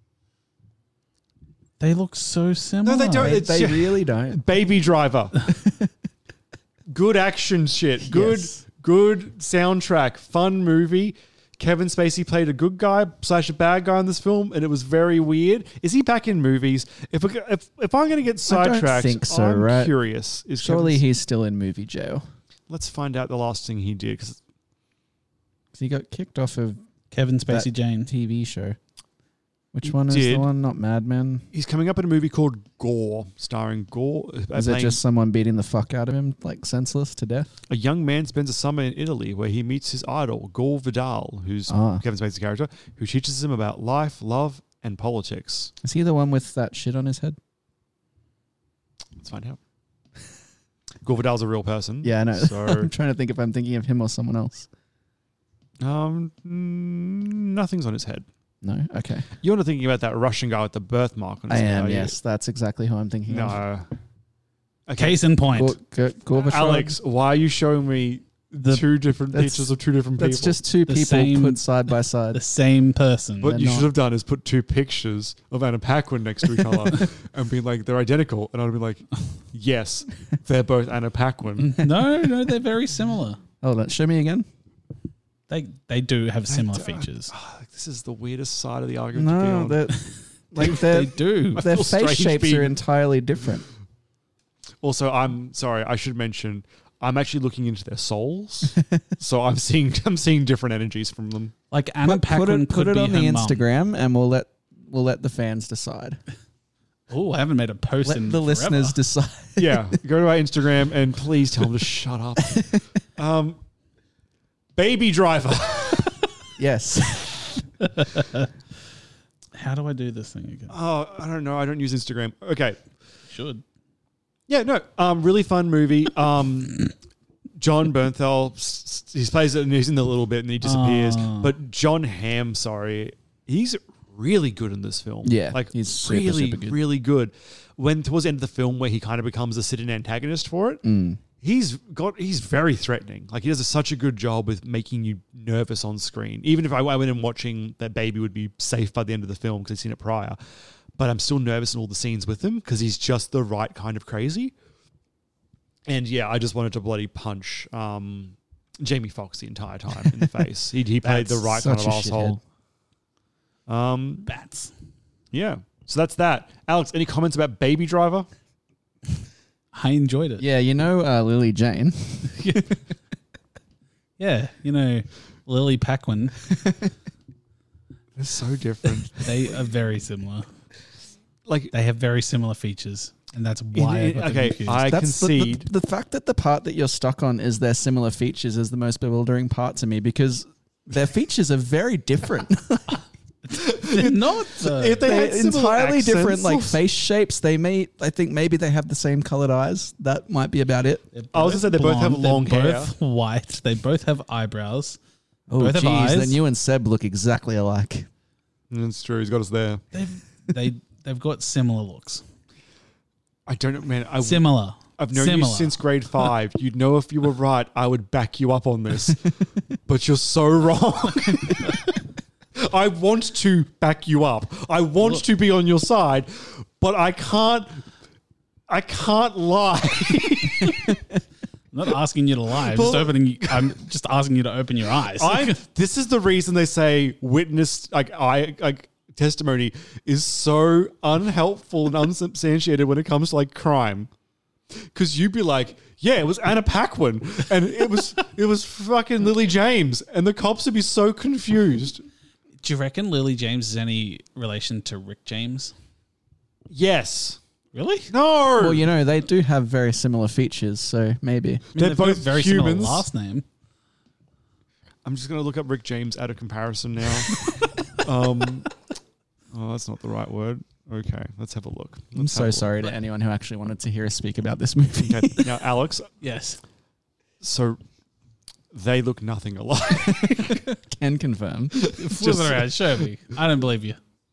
They look so similar. No, they don't. They, It's they just- really don't. Baby Driver. Good action shit. Good, Yes. good soundtrack. Fun movie. Kevin Spacey played a good guy slash a bad guy in this film, and it was very weird. Is he back in movies? If we, if if I'm going to get I don't sidetracked, think so, I'm right? curious. Is Surely Kevin- he's still in movie jail. Let's find out the last thing he did. 'Cause He got kicked off of Kevin Spacey that Jane. T V show. Which He one is the did. one? Not Mad Men? he's coming up in a movie called Gore, starring Gore. uh, Is it playing- just someone beating the fuck out of him, like senseless to death? A young man spends a summer in Italy where he meets his idol, Gore Vidal, who's Ah. Kevin Spacey's character, who teaches him about life, love, and politics. Is he the one with that shit on his head? Let's find out. Gore Vidal's a real person. Yeah, I know. So, I'm trying to think if I'm thinking of him or someone else. um, mm, nothing's on his head. No? Okay. You're not thinking about that Russian guy with the birthmark on I his head, am, are you? yes. That's exactly who I'm thinking of. No. Okay. Case in point. Gor- Gor- Gorbachev? Alex, why are you showing me The- two different That's- pictures of two different people? That's just two The people same- put side by side. The same person. What They're you not. should have done is put two pictures of Anna Paquin next to each other and been like, they're identical. And I'd be like, yes, they're both Anna Paquin. no, no, they're very similar. Hold on. Show me again. They they do have similar don't- features. Oh, this is the weirdest side of the argument to be No, on. they're, like They their, do. I their feel face strange shapes being- are entirely different. Also, I'm sorry, I should mention, I'm actually looking into their souls. so I'm seeing I'm seeing different energies from them. Like Anna Put, Paquin put it, could put it be on the her mum. Instagram and we'll let we'll let the fans decide. Oh, I haven't made a post Let in the forever. listeners decide. Yeah, go to our Instagram and please tell them to shut up. Um, Baby Driver. Yes. How do I do this thing again? Oh, I don't know. I don't use Instagram. Okay. Should. Yeah, no. Um, really fun movie. Um, John Bernthal, s- s- he plays it and he's in the little bit and he disappears. Ah. But John Hamm, sorry, he's really good in this film. Yeah, like he's super, really, super good. really good. When towards the end of the film, where he kind of becomes a sit-in antagonist for it, Mm. he's got he's very threatening. Like he does a, such a good job with making you nervous on screen. Even if I, I went in watching that baby would be safe by the end of the film because I've seen it prior, but I'm still nervous in all the scenes with him because he's just the right kind of crazy. And yeah, I just wanted to bloody punch um, Jamie Foxx the entire time in the face. He he played the That's right kind of such a asshole. Um, Bats. yeah. So that's that. Alex, any comments about Baby Driver? I enjoyed it. Yeah, you know uh, Lily Jane. Yeah, you know, Lily Paquin. They're so different. They are very similar. Like they have very similar features, and that's why. In- I got them okay, confused. I That's the, concede. the, the fact that the part that you're stuck on is their similar features is the most bewildering part to me because their features are very different. They're not. though. If they They're had similar entirely different, accents like or- face shapes. They may, I think, maybe they have the same colored eyes. That might be about it. They're I was gonna say they both have blonde, long they're hair. both white. They both have eyebrows. Oh, both have geez, eyes. then you and Seb look exactly alike. That's true. He's got us there. They've they they've got similar looks. I don't know, man. I, Similar. I've known Similar. you since grade five. You'd know if you were right, I would back you up on this. But you're so wrong. I want to back you up. I want Look. to be on your side, but I can't. I can't lie. I'm not asking you to lie. I'm just Well- opening. I'm just asking you to open your eyes. I. This is the reason they say witness, like I, like testimony, is so unhelpful and unsubstantiated when it comes to like crime. Because you'd be like, yeah, it was Anna Paquin, and it was it was fucking Lily James, and the cops would be so confused. Do you reckon Lily James is any relation to Rick James? Yes. Really? No. Well, you know, they do have very similar features, so maybe. I mean, They're they've got both very humans. similar last name. I'm just going to look up Rick James out of comparison now. um, oh, that's not the right word. Okay, let's have a look. Let's I'm so have a sorry look. to anyone who actually wanted to hear us speak about this movie. Okay, now, Alex. Yes. So they look nothing alike. Can confirm. Flip it around. Show me. I don't believe you.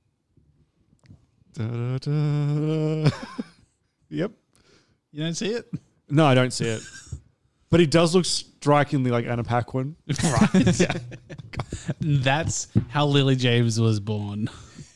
Da, da, da. Yep. You don't see it? No, I don't see it. But he does look strikingly like Anna Paquin. Right. Yeah. That's how Lily James was born.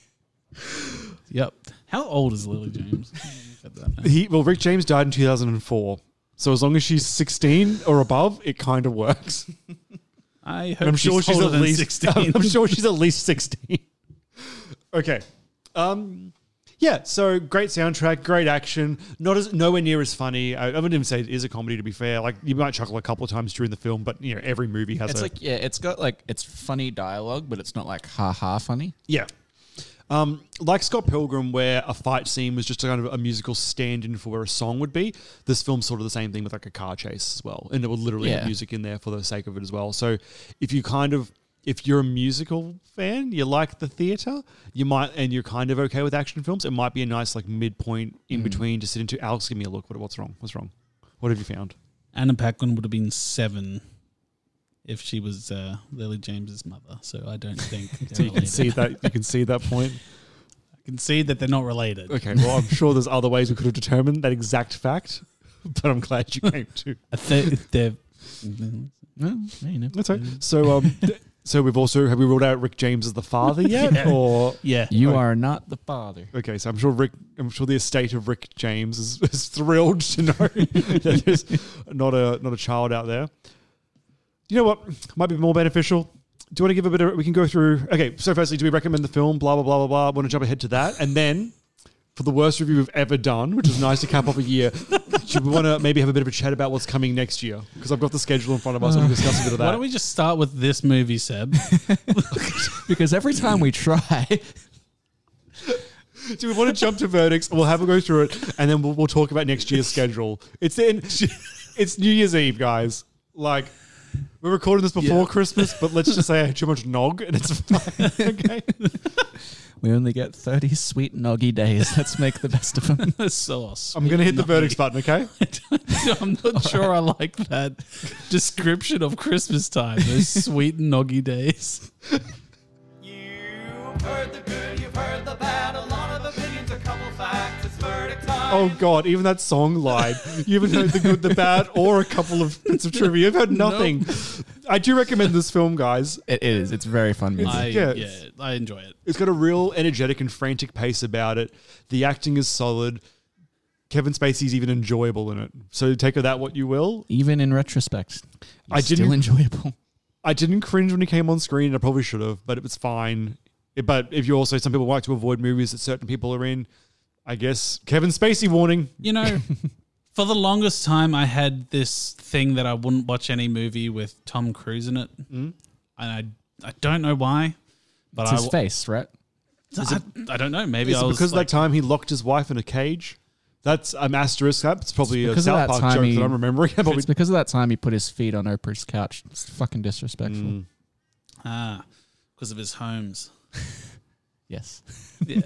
Yep. How old is Lily James? He well, Rick James died in two thousand four. So as long as she's sixteen or above, it kind of works. I hope And I'm sure she's she's older at than least sixteen. I'm sure she's at least sixteen. Okay. Um yeah, so great soundtrack, great action, not as nowhere near as funny. I, I wouldn't even say it is a comedy, to be fair. Like you might chuckle a couple of times during the film, but you know every movie has It's a like, yeah, it's got like, it's funny dialogue, but it's not like ha-ha funny. yeah. Um, like Scott Pilgrim, where a fight scene was just kind of a musical stand-in for where a song would be, this film's sort of the same thing with like a car chase as well. And it would literally have Yeah. music in there for the sake of it as well. So if you kind of, if you're a musical fan, you like the theatre, you might, and you're kind of okay with action films, it might be a nice like midpoint in Mm. between to sit into. Alex, give me a look. What, what's wrong? What's wrong? What have you found? Anna Paquin would have been seven if she was uh, Lily James's mother. So I don't think So they're you can related. see that. You can see that point. I can see that they're not related. Okay, well, I'm sure there's other ways we could have determined that exact fact, but I'm glad you came to. I think they're. Well, you know. That's right. So, um, th- so we've also have we ruled out Rick James as the father yet, Yeah. or Yeah. You Oh. are not the father. Okay, so I'm sure Rick, I'm sure the estate of Rick James is, is thrilled to know that there's not a not a child out there. You know what might be more beneficial? Do you want to give a bit of? We can go through. Okay, so firstly, do we recommend the film? Blah blah blah blah blah. Want to jump ahead to that, and then for the worst review we've ever done, which is nice to cap off a year, should we want to maybe have a bit of a chat about what's coming next year? Because I've got the schedule in front of us. So we can discuss a bit of that. Why don't we just start with this movie, Seb? Because every time we try, Do we want to jump to verdicts? We'll have a go through it, and then we'll, we'll talk about next year's schedule. It's in, it's New Year's Eve, guys. Like, we're recording this before Yeah. Christmas, but let's just say I had too much nog, and it's fine. Okay. we only get thirty sweet noggy days. Let's make the best of them. Sauce. I'm going to hit the verdicts button, okay? I'm not sure I like that description of Christmas time. Those sweet noggy days. You've heard the good, you've heard the bad, a lot of opinions, a couple facts, it's verdict time. Oh, God, even that song lied. You haven't heard the good, the bad, or a couple of bits of trivia. You've heard nothing. I do recommend this film, guys. It is. It's very fun music. I, yeah, yeah, it's- I enjoy it. It's got a real energetic and frantic pace about it. The acting is solid. Kevin Spacey's even enjoyable in it. So take of that what you will. Even in retrospect, I it's didn't- still enjoyable. I didn't cringe when he came on screen. I probably should have, but it was fine. It- but if you also, some people like to avoid movies that certain people are in, I guess Kevin Spacey warning. You know, for the longest time, I had this thing that I wouldn't watch any movie with Tom Cruise in it. Mm. And I I don't know why. But It's I, his face, right? I, I don't know. Maybe Is I it was because like, of that time he locked his wife in a cage? That's an asterisk. That's probably a Because of South that Park time joke he- that I'm remembering. Probably- It's because of that time he put his feet on Oprah's couch. It's fucking disrespectful. Mm. ah, because of his homes. Yes. Yeah.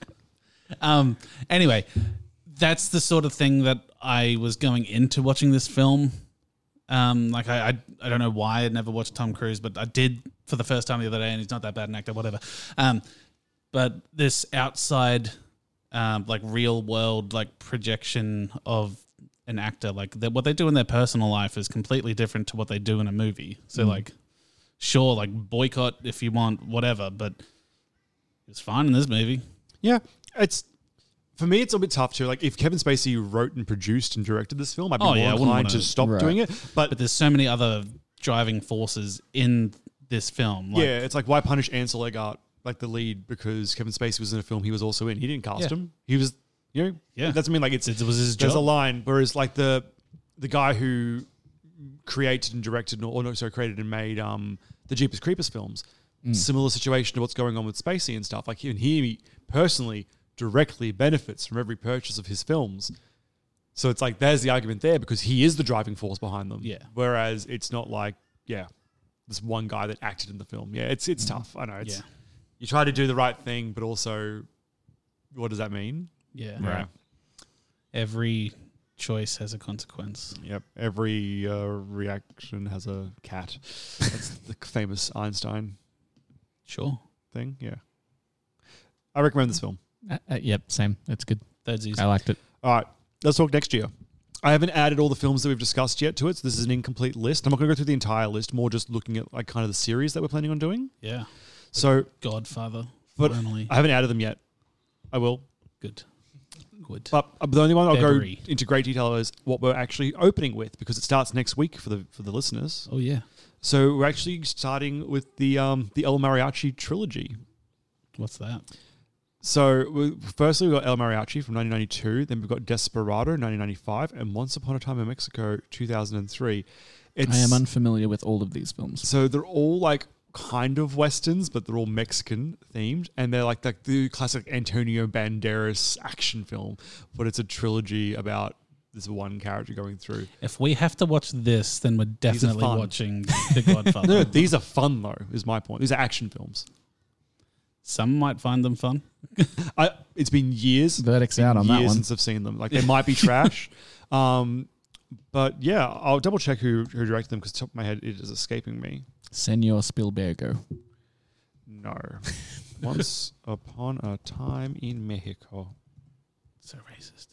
um. Anyway, that's the sort of thing that I was going into watching this film. Um. Like I, I, I don't know why I'd never watched Tom Cruise, but I did for the first time the other day, and he's not that bad an actor, whatever. Um. But this outside, um, like real world, like projection of an actor, like the, what they do in their personal life is completely different to what they do in a movie. So Mm. like, sure, like boycott if you want, whatever, but it's fine in this movie. Yeah, it's for me. It's a bit tough too. Like if Kevin Spacey wrote and produced and directed this film, I'd be Oh, more yeah, I wouldn't inclined to wanna- stop Right. doing it. But, But there's so many other driving forces in this film. Like, yeah, it's like why punish Ansel Elgort like the lead because Kevin Spacey was in a film he was also in. He didn't cast Yeah. him. He was, you know, Yeah. That's I mean like it's It was his there's job. a line. Whereas like the the guy who created and directed or no sorry created and made um the Jeepers Creepers films. mm. similar situation to what's going on with Spacey and stuff. Like even he personally directly benefits from every purchase of his films. So it's like there's the argument there because he is the driving force behind them. Yeah. Whereas it's not like, yeah, this one guy that acted in the film. Yeah, it's it's mm. tough. I know. It's, yeah. You try to do the right thing, but also, what does that mean? Yeah. Right. Every choice has a consequence. Yep. Every uh, reaction has a cat. That's the famous Einstein sure thing. Yeah. I recommend this film. Uh, uh, yep, same. It's good. That's easy. I liked it. All right. Let's talk next year. I haven't added all the films that we've discussed yet to it, so this is an incomplete list. I'm not going to go through the entire list, more just looking at like kind of the series that we're planning on doing. Yeah. So Godfather. But finally. I haven't added them yet. I will. Good. Good. But uh, the only one I'll February. go into great detail is what we're actually opening with because it starts next week for the for the listeners. Oh yeah. So we're actually starting with the um the El Mariachi trilogy. What's that? So we, firstly, we've got El Mariachi from nineteen ninety-two. Then we've got Desperado, nineteen ninety-five, and Once Upon a Time in Mexico, two thousand three. It's, I am unfamiliar with all of these films. So they're all like kind of westerns, but they're all Mexican themed, and they're like, like the classic Antonio Banderas action film, but it's a trilogy about this one character going through. If we have to watch this, then we're definitely watching The Godfather. No, these are fun though, is my point. These are action films. Some might find them fun. I, it's been years. Verdict's been out on years that one. since I've seen them. Like they might be trash. Um, but yeah, I'll double check who, who directed them because top of my head it is escaping me. Senor Spielbergo. No. Once Upon a Time in Mexico. So racist.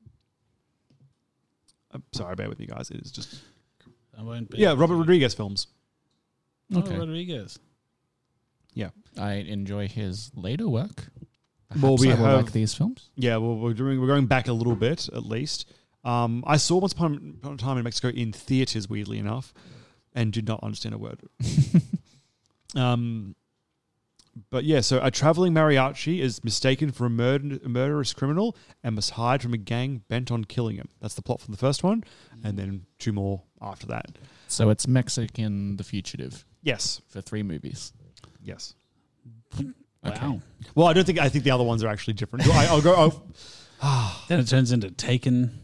I'm sorry, bear with me, guys. It is just. I won't be. Yeah, Robert Rodriguez films. Okay. Oh, Rodriguez. Yeah. I enjoy his later work. Perhaps well, we I have will like these films. Yeah, well, we're doing. We're going back a little bit, at least. Um, I saw Once Upon a Time in Mexico in theaters, weirdly enough, and did not understand a word. um, but yeah, so a traveling mariachi is mistaken for a, murder, a murderous criminal and must hide from a gang bent on killing him. That's the plot for the first one, and then two more after that. So it's Mexican The Fugitive. Yes, for three movies. Yes. Okay. Wow. Well, I don't think I think the other ones are actually different. I, I'll go. I'll then it turns into Taken.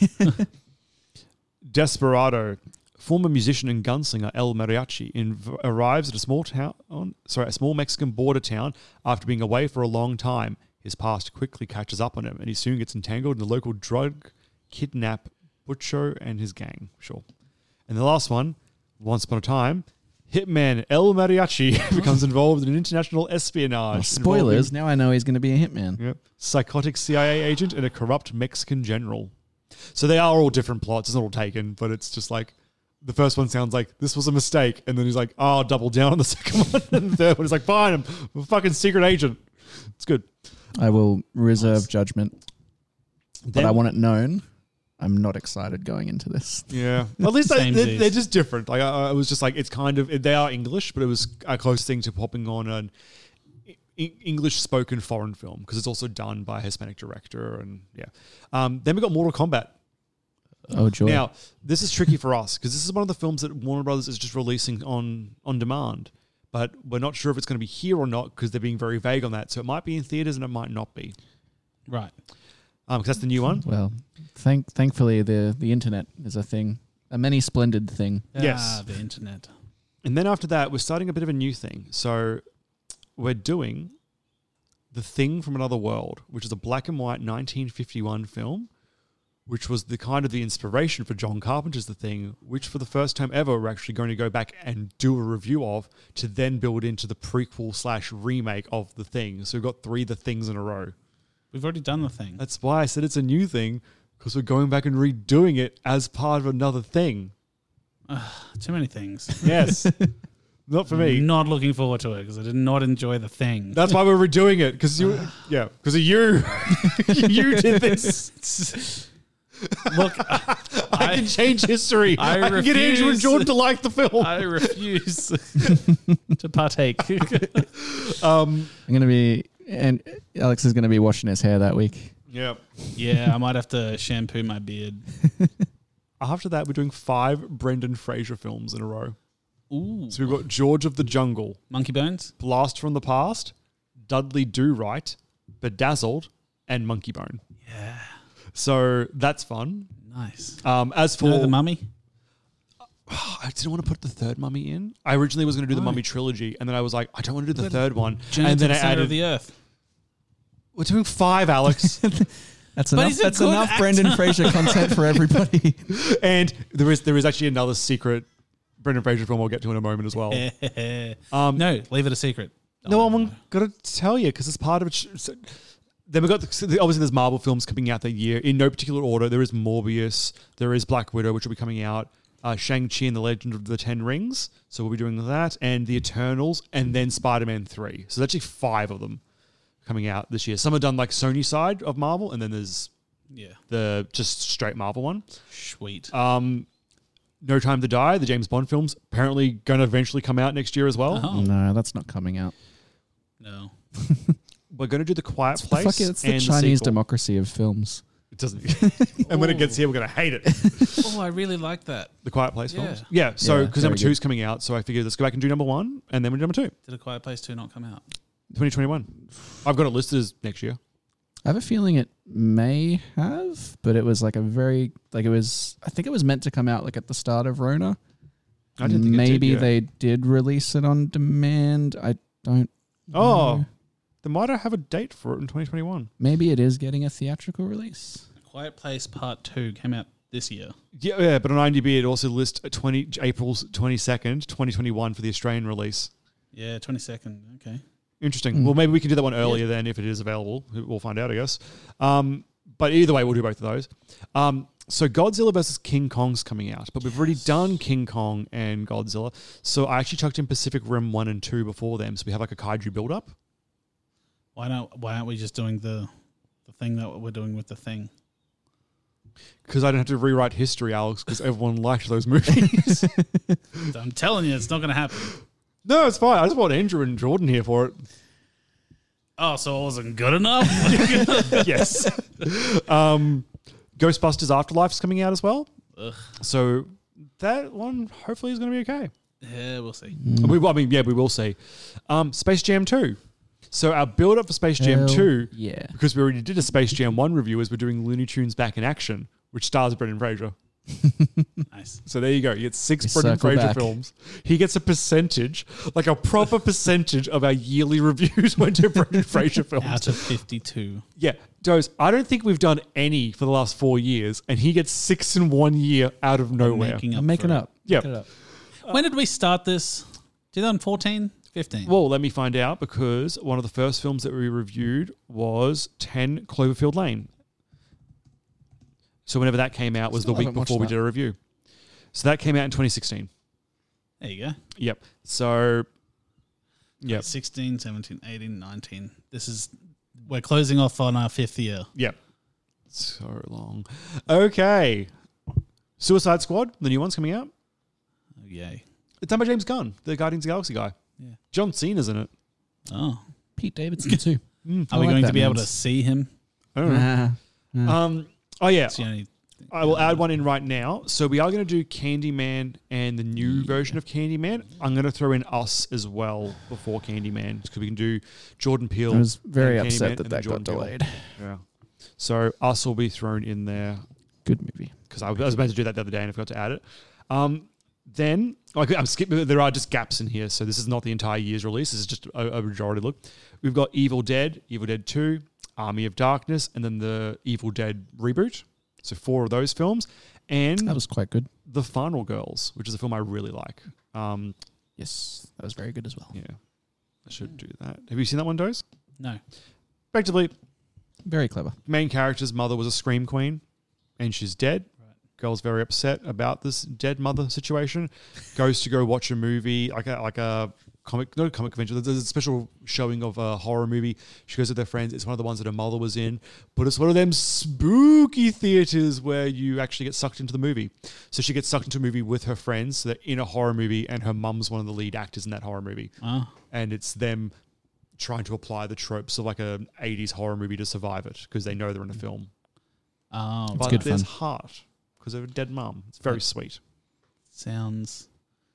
Desperado. Former musician and gunslinger El Mariachi in, arrives at a small town, sorry, a small Mexican border town after being away for a long time. His past quickly catches up on him, and he soon gets entangled in the local drug kidnap Butcho and his gang. Sure. And the last one, Once Upon a Time, hitman El Mariachi becomes involved in international espionage. Well, spoilers, now I know he's going to be a hitman. Yep. Psychotic C I A agent and a corrupt Mexican general. So they are all different plots. It's not all Taken, but it's just like the first one sounds like this was a mistake. And then he's like, oh, I'll double down on the second one. And the third one is like, fine, I'm a fucking secret agent. It's good. I will reserve nice. judgment. Then, but I want it known. I'm not excited going into this. Yeah. At least they, they're, they're just different. Like I, I was just like, it's kind of, they are English, but it was a close thing to popping on an English spoken foreign film because it's also done by a Hispanic director. And yeah. Um, then we got Mortal Kombat. Oh, joy. Now, this is tricky for us because this is one of the films that Warner Brothers is just releasing on, on demand. But we're not sure if it's going to be here or not because they're being very vague on that. So it might be in theaters and it might not be. Right. Um, because that's the new one. Well, thank thankfully the the internet is a thing, a many splendid thing. Yes, ah, the internet. And then after that, we're starting a bit of a new thing. So we're doing The Thing from Another World, which is a black and white nineteen fifty-one film, which was the kind of the inspiration for John Carpenter's The Thing, which for the first time ever we're actually going to go back and do a review of to then build into the prequel slash remake of The Thing. So we've got three The Things in a row. We've already done The Thing. That's why I said it's a new thing, because we're going back and redoing it as part of another thing. Uh, too many things. Yes. Not for me. Not looking forward to it because I did not enjoy The Thing. That's why we're redoing it, because you, yeah, because of you. You did this. Look, I, I can change history. I, I can get Andrew and Jordan to like the film. I refuse to partake. um, I'm going to be... And Alex is going to be washing his hair that week. Yeah. Yeah, I might have to shampoo my beard. After that, we're doing five Brendan Fraser films in a row. Ooh. So we've got George of the Jungle, Monkey Bones, Blast from the Past, Dudley Do Right, Bedazzled, and Monkey Bone. Yeah. So that's fun. Nice. Um, as for You know the Mummy, I didn't want to put the third Mummy in. I originally was going to do the Why? Mummy trilogy, and then I was like, I don't want to do the third one. Journey and to then the I Center added of the Earth. We're doing five, Alex. That's But enough. he's a That's good enough actor. Brendan Fraser content for everybody. And there is there is actually another secret Brendan Fraser film we'll get to in a moment as well. Um, no, leave it a secret. No, I'm going to tell you because it's part of it. So, then we've got, the, obviously, there's Marvel films coming out that year. In no particular order, there is Morbius, there is Black Widow, which will be coming out, uh, Shang-Chi and the Legend of the Ten Rings. So we'll be doing that, and The Eternals, and then Spider-Man three. So there's actually five of them coming out this year. Some are done like Sony side of Marvel, and then there's Yeah. the just straight Marvel one. Sweet. Um, No Time to Die, the James Bond films, apparently going to eventually come out next year as well. Oh. No, that's not coming out. No. We're going to do The Quiet It's the, Place. fuck it, it's the and Chinese sequel. democracy of films. It doesn't. And when it gets here, we're going to hate it. Oh, I really like that. The Quiet Place Yeah. films. Yeah. So Yeah, because very number two is good. coming out, so I figured let's go back and do number one, and then we do number two. Did A Quiet Place two not come out? twenty twenty-one. I've got it listed as next year. I have a feeling it may have, but it was like a very like it was. I think it was meant to come out like at the start of Rona. I didn't think it did, maybe yeah. they did release it on demand. I don't. Oh, know. they might have a date for it in twenty twenty-one. Maybe it is getting a theatrical release. A Quiet Place Part two came out this year. Yeah, yeah, but on IMDb it also lists twenty April twenty-second, twenty twenty-one for the Australian release. Yeah, twenty-second. Okay. Interesting. Mm. Well, maybe we can do that one earlier then if it is available. We'll find out, I guess. Um, but either way, we'll do both of those. Um, so Godzilla versus King Kong's coming out, but we've already done King Kong and Godzilla. So I actually chucked in Pacific Rim one and two before them. So we have like a kaiju build-up. Why don't Why aren't we just doing the the thing that we're doing with the thing? Because I don't have to rewrite history, Alex, because everyone liked those movies. I'm telling you, it's not going to happen. No, it's fine. I just want Andrew and Jordan here for it. Oh, so it wasn't good enough? Yes. Um, Ghostbusters Afterlife is coming out as well. Ugh. So that one hopefully is going to be okay. Yeah, we'll see. We, I mean, yeah, we will see. Um, Space Jam two. So our build up for Space Jam Hell two, yeah. because we already did a Space Jam one review, is we're doing Looney Tunes Back in Action, which stars Brendan Fraser. Nice. So there you go. You get six We Brendan circle Fraser back. films. He gets a percentage, like a proper percentage of our yearly reviews went to Brendan Fraser films. Out of fifty-two. Yeah, Doze, I don't think we've done any for the last four years, and he gets six in one year out of nowhere. Making up I'm making for it. up. Yeah. Making it up. When did we start this? twenty fourteen? fifteen? Well, let me find out, because one of the first films that we reviewed was ten Cloverfield Lane. So whenever that came out was Still the week haven't watched before we that. did a review. So that came out in twenty sixteen. There you go. Yep. So, yep. sixteen, seventeen, eighteen, nineteen. This is, we're closing off on our fifth year. Yep. So long. Okay. Suicide Squad, the new one's coming out. Oh, yay. It's done by James Gunn, the Guardians of the Galaxy guy. Yeah. John Cena's in it. Oh. Pete Davidson too. Mm, Are I we like going to that be able to man's- see him? I don't know. Nah. Um, oh, yeah. That's the only I will add one in right now. So we are going to do Candyman and the new version of Candyman. I'm going to throw in Us as well before Candyman, because we can do Jordan Peele. I was very and upset Candyman that and that then Jordan got Peele. delayed. Yeah. So Us will be thrown in there, Good movie. because I was I was about to do that the other day and I forgot to add it. Um, then like, I'm skipping. There are just gaps in here, so this is not the entire year's release. This is just a, a majority look. We've got Evil Dead, Evil Dead two, Army of Darkness, and then the Evil Dead reboot. So four of those films, and That was quite good. The Final Girls, which is a film I really like. Um, Yes, that was very good as well. yeah, I should do that. Have you seen that one, Doze? No. Effectively, Very clever. main character's mother was a scream queen, and she's dead. Girl's very upset about this dead mother situation. Goes to go watch a movie, like a like a comic, not a comic convention. There's a special showing of a horror movie. She goes with her friends. It's one of the ones that her mother was in, but it's one of them spooky theaters where you actually get sucked into the movie. So she gets sucked into a movie with her friends. So they're in a horror movie, and her mum's one of the lead actors in that horror movie. Oh. And it's them trying to apply the tropes of like a eighties horror movie to survive it, because they know they're in a film. Oh. It's But good there's fun. heart because of a dead mum. It's very sweet. Sounds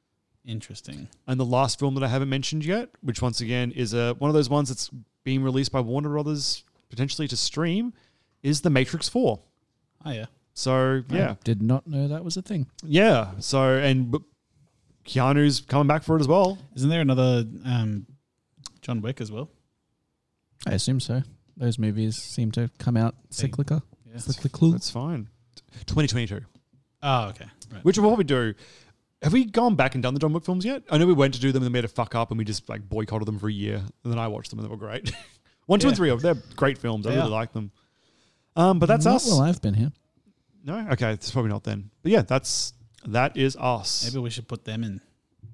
Interesting. And the last film that I haven't mentioned yet, which once again is a, one of those ones that's being released by Warner Brothers potentially to stream, is The Matrix four. Oh, yeah. So, yeah. I did not know that was a thing. Yeah. So, and but Keanu's coming back for it as well. Isn't there another um, John Wick as well? I assume so. Those movies seem to come out cyclical. Yeah. Cyclical. That's fine. twenty twenty-two. Oh, okay. Right. Which is what we do. Have we gone back and done the John Wick films yet? I know we went to do them and they made a fuck up and we just like boycotted them for a year. And then I watched them and they were great. One, two, Yeah. and three, they're great films. I They really are. like them. Um, but that's Not us. Well, I've been here. No? Okay, it's probably not then. But yeah, that's that is us. Maybe we should put them in.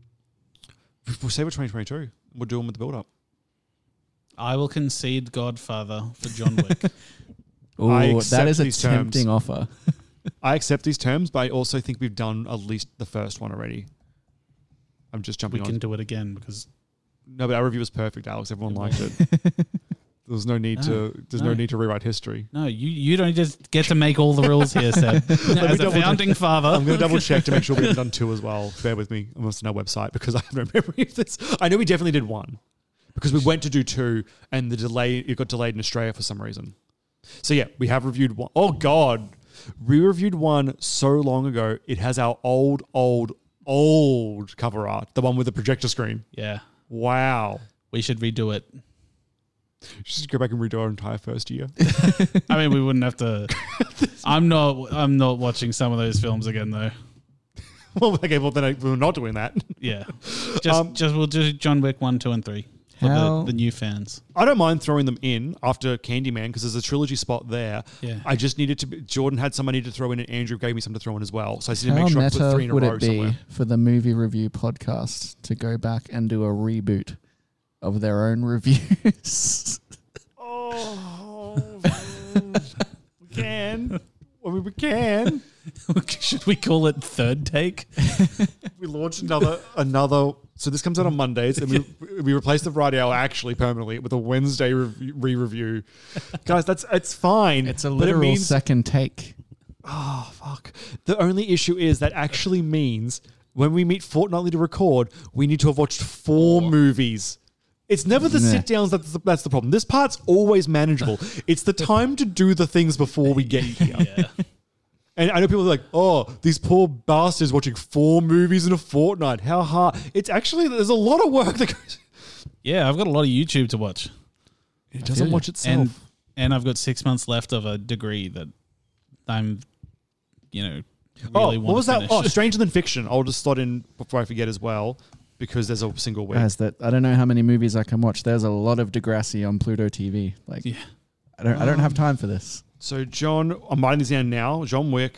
We'll save it twenty twenty-two. We'll do them with the build-up. I will concede Godfather for John Wick. Oh, I that accept is a these terms. tempting offer. I accept these terms, but I also think we've done at least the first one already. I'm just we jumping can on. do it again because No, but our review was perfect, Alex. Everyone liked it. There was no need No, to. There's no. no. need to rewrite history. no, you you don't just get to make all the rules here, Seb. me As a double founding check. father, I'm going to double check to make sure we haven't done two as well. Bear with me. I'm on our website because I have no memory of this. I know we definitely did one because we went to do two and the delay it got delayed in Australia for some reason. So yeah, we have reviewed one. Oh God, we reviewed one so long ago. It has our old, old, old cover art, the one with the projector screen. Yeah, Wow. we should redo it. Just go back and redo our entire first year. I mean, we wouldn't have to. I'm not. I'm not watching some of those films again, though. Well, okay, well then I, we're not doing that. Yeah, just Um, just we'll do John Wick one, two, and three for How- the, the new fans. I don't mind throwing them in after Candyman because there's a trilogy spot there. Yeah. I just needed to. Be, Jordan had some I needed to throw in, and Andrew gave me some to throw in as well. So I just need to How make sure I put meta three in a would row it be somewhere. for the movie review podcast to go back and do a reboot of their own reviews? Oh, we can. Well, we can. Should we call it Third Take? We launched another another. So this comes out on Mondays, and we we replaced the Friday hour actually permanently with a Wednesday re- re-review. Guys, that's it's fine. It's a but it literal means, second take. Oh, fuck. The only issue is that actually means when we meet fortnightly to record, we need to have watched four movies. It's never the Nah. sit downs that's the, that's the problem. This part's always manageable. It's the time to do the things before we get here. Yeah. And I know people are like, oh, these poor bastards watching four movies in a fortnight. How hard. It's actually, there's a lot of work that goes. Yeah, I've got a lot of YouTube to watch. It doesn't watch itself. And and I've got six months left of a degree that I'm, you know, really oh, want what was to that? finish. Oh, Stranger Than Fiction. I'll just slot in before I forget as well, because there's a single week. Guys, that I don't know how many movies I can watch. There's a lot of Degrassi on Pluto T V. Like, Yeah. I don't, I don't have time for this. So John, I'm writing this down now. John Wick,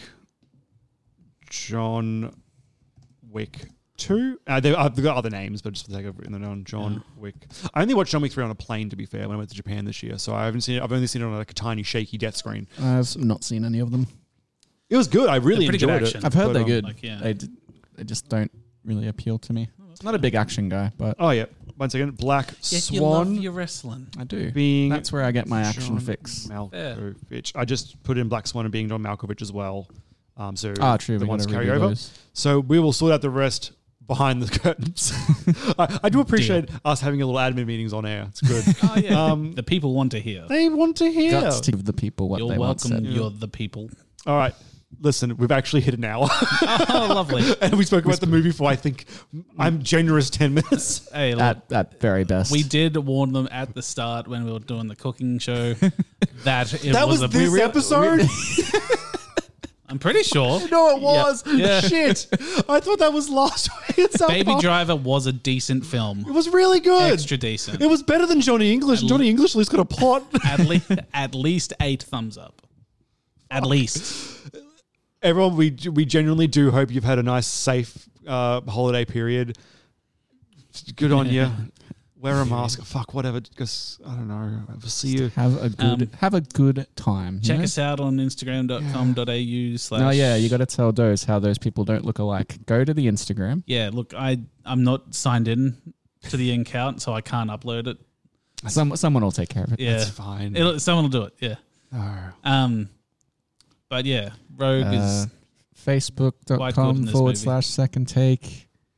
John Wick two. Uh, they, I've got other names, but just for the sake of written down, John Wick. I only watched John Wick three on a plane, to be fair, when I went to Japan this year. So I haven't seen it. I've only seen it on like a tiny shaky death screen. I've not seen any of them. It was good. I really They're pretty enjoyed good it. action. I've heard But, they're um, good. like, yeah. They, d- they just don't really appeal to me. I'm not a big action guy, but Oh yeah. One second. Black Yet you love Swan. your wrestling. I do. Being That's where I get my action John fix. Malkovich. I just put in Black Swan and being John Malkovich as well. Um, so Ah, true. the We ones gotta carry review over. those. So we will sort out the rest behind the curtains. I, I do appreciate us having a little admin meetings on air. It's good. Oh yeah, Um, the people want to hear. They want to hear. Guts to give the people what You're they want welcome. said. You're the people. All right. Listen, we've actually hit an hour. Oh, lovely. And we spoke about the movie for, I think, I'm generous ten minutes. Hey, look, At, at very best. we did warn them at the start when we were doing the cooking show that it That was, was a this we- episode? I'm pretty sure. No, it was. Yeah. Shit. I thought that was last week. It's so Baby far. Driver was a decent film. It was really good. Extra decent. It was better than Johnny English. At Johnny English at least got a plot. at least at least eight thumbs up. At least. Everyone, we we genuinely do hope you've had a nice, safe uh, holiday period. Good on you. Wear a mask. Fuck, whatever. Because, I don't know. We'll see you. have a good Um, have a good time. you Check know? us out on instagram dot com dot a u slash. No, yeah, you got to tell those how those people don't look alike. Go to the Instagram. Yeah, look, I I'm not signed in to the account, so I can't upload it. Some someone will take care of it. Yeah, That's fine. It'll, someone will do it. Yeah. Oh. Um, but yeah, Rogue Uh, is Quite good in Facebook.com this forward movie. slash second take.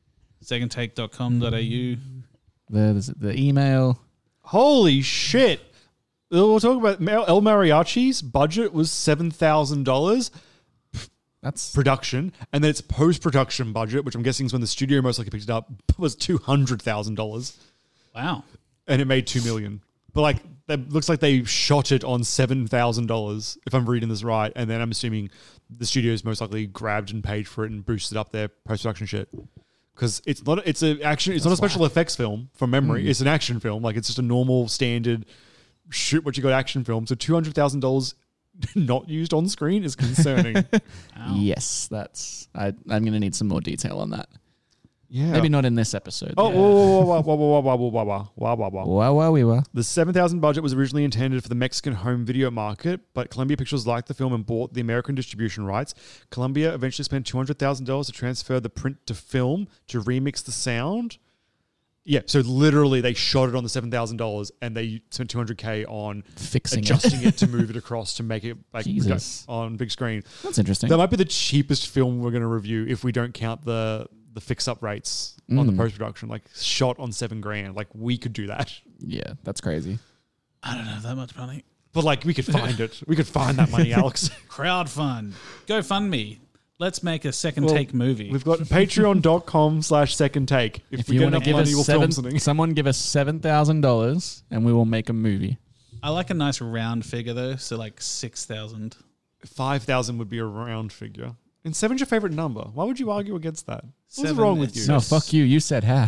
second take dot com dot a u. There's the email. Holy shit. We'll talk about El Mariachi's budget was seven thousand dollars. That's production. And then its post-production budget, which I'm guessing is when the studio most likely picked it up, was two hundred thousand dollars. Wow. And it made two million dollars. But like, that looks like they shot it on seven thousand dollars, if I'm reading this right. And then I'm assuming the studios most likely grabbed and paid for it and boosted up their post-production shit. Because it's not, it's a action, it's That's not a special whack. effects film from memory. Mm. It's an action film. Like, it's just a normal, standard, shoot what you got action film. So two hundred thousand dollars not used on screen is concerning. Yes, that's. I, I'm going to need some more detail on that. Yeah. Maybe not in this episode. Oh, yeah. whoa, whoa, whoa, whoa, whoa, whoa, whoa, whoa, whoa, whoa, whoa, whoa. Wow, wow, we were. The seven thousand budget was originally intended for the Mexican home video market, but Columbia Pictures liked the film and bought the American distribution rights. Columbia eventually spent two hundred thousand dollars to transfer the print to film to remix the sound. Yeah, so literally they shot it on the seven thousand dollars and they spent two hundred thousand on fixing adjusting it. it to move it across to make it like Jesus. on big screen. That's interesting. That might be the cheapest film we're going to review if we don't count the the fix-up rates mm. on the post-production. Like, shot on seven grand. Like, we could do that. Yeah, that's crazy. I don't have that much money. But, like, we could find it. We could find that money, Alex. Crowdfund. Go fund me. Let's make a second well, take movie. We've got patreon.com slash second take. If, if we you get want to enough give money, us we'll seven, film something. Someone give us seven thousand dollars and we will make a movie. I like a nice round figure, though. So, like, six thousand. five thousand would be a round figure. And seven's your favorite number. Why would you argue against that? What's Seven, wrong with you? No, fuck you. You said half.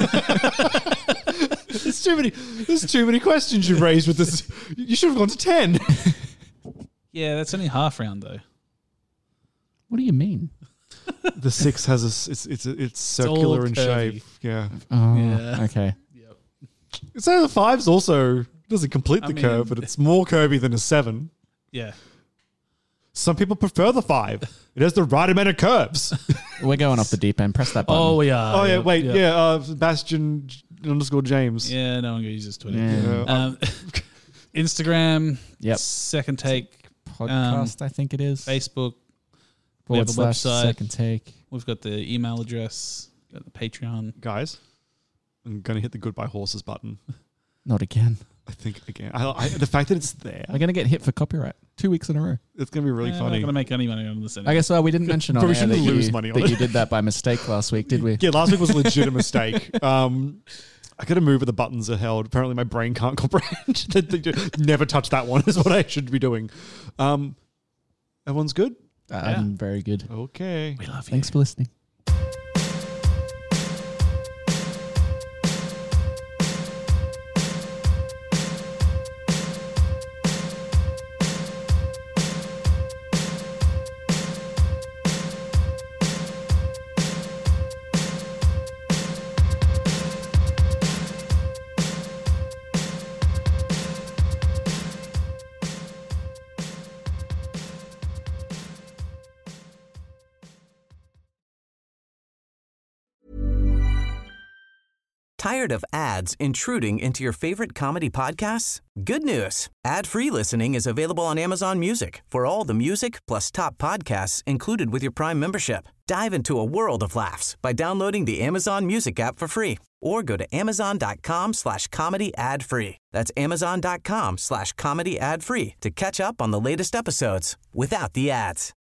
There's too many. There's too many questions you've raised with this. You should have gone to ten. Yeah, that's only half round though. What do you mean? The six has a. It's it's it's circular in curvy. shape. Yeah. Oh, Yeah. okay. Yep. So the five's also doesn't complete the I mean- curve, but it's more curvy than a seven. Yeah. Some people prefer the five. It has the right amount of curves. We're going off the deep end. Press that button. Oh, we are. oh yeah, Yep, wait, yep. yeah. Uh, Bastion underscore James. Yeah, no one uses Twitter. Yeah. Um, Instagram. Yep. Second take. Podcast, I think it is. Facebook. We have Forward a slash website. second take. We've got the email address. Got the Patreon. Guys, I'm gonna hit the goodbye horses button. Not again. I think again. I, I, the fact that it's there, We're going to get hit for copyright two weeks in a row. it's gonna be really Eh, We're not funny. going to make any money on this. I guess well, we didn't mention on Probably air that, shouldn't lose you, money on that it. you did that by mistake last week, did we? Yeah, last week was a legit mistake. Um, I got to move where the buttons are held. Apparently, my brain can't comprehend that. They do- Never touch that one is what I should be doing. Um, everyone's good. Uh, I'm very good. Okay. We love you. Thanks for listening. Tired of ads intruding into your favorite comedy podcasts? Good news. Ad-free listening is available on Amazon Music for all the music plus top podcasts included with your Prime membership. Dive into a world of laughs by downloading the Amazon Music app for free or go to amazon.com slash comedy ad free. That's amazon.com slash comedy ad free to catch up on the latest episodes without the ads.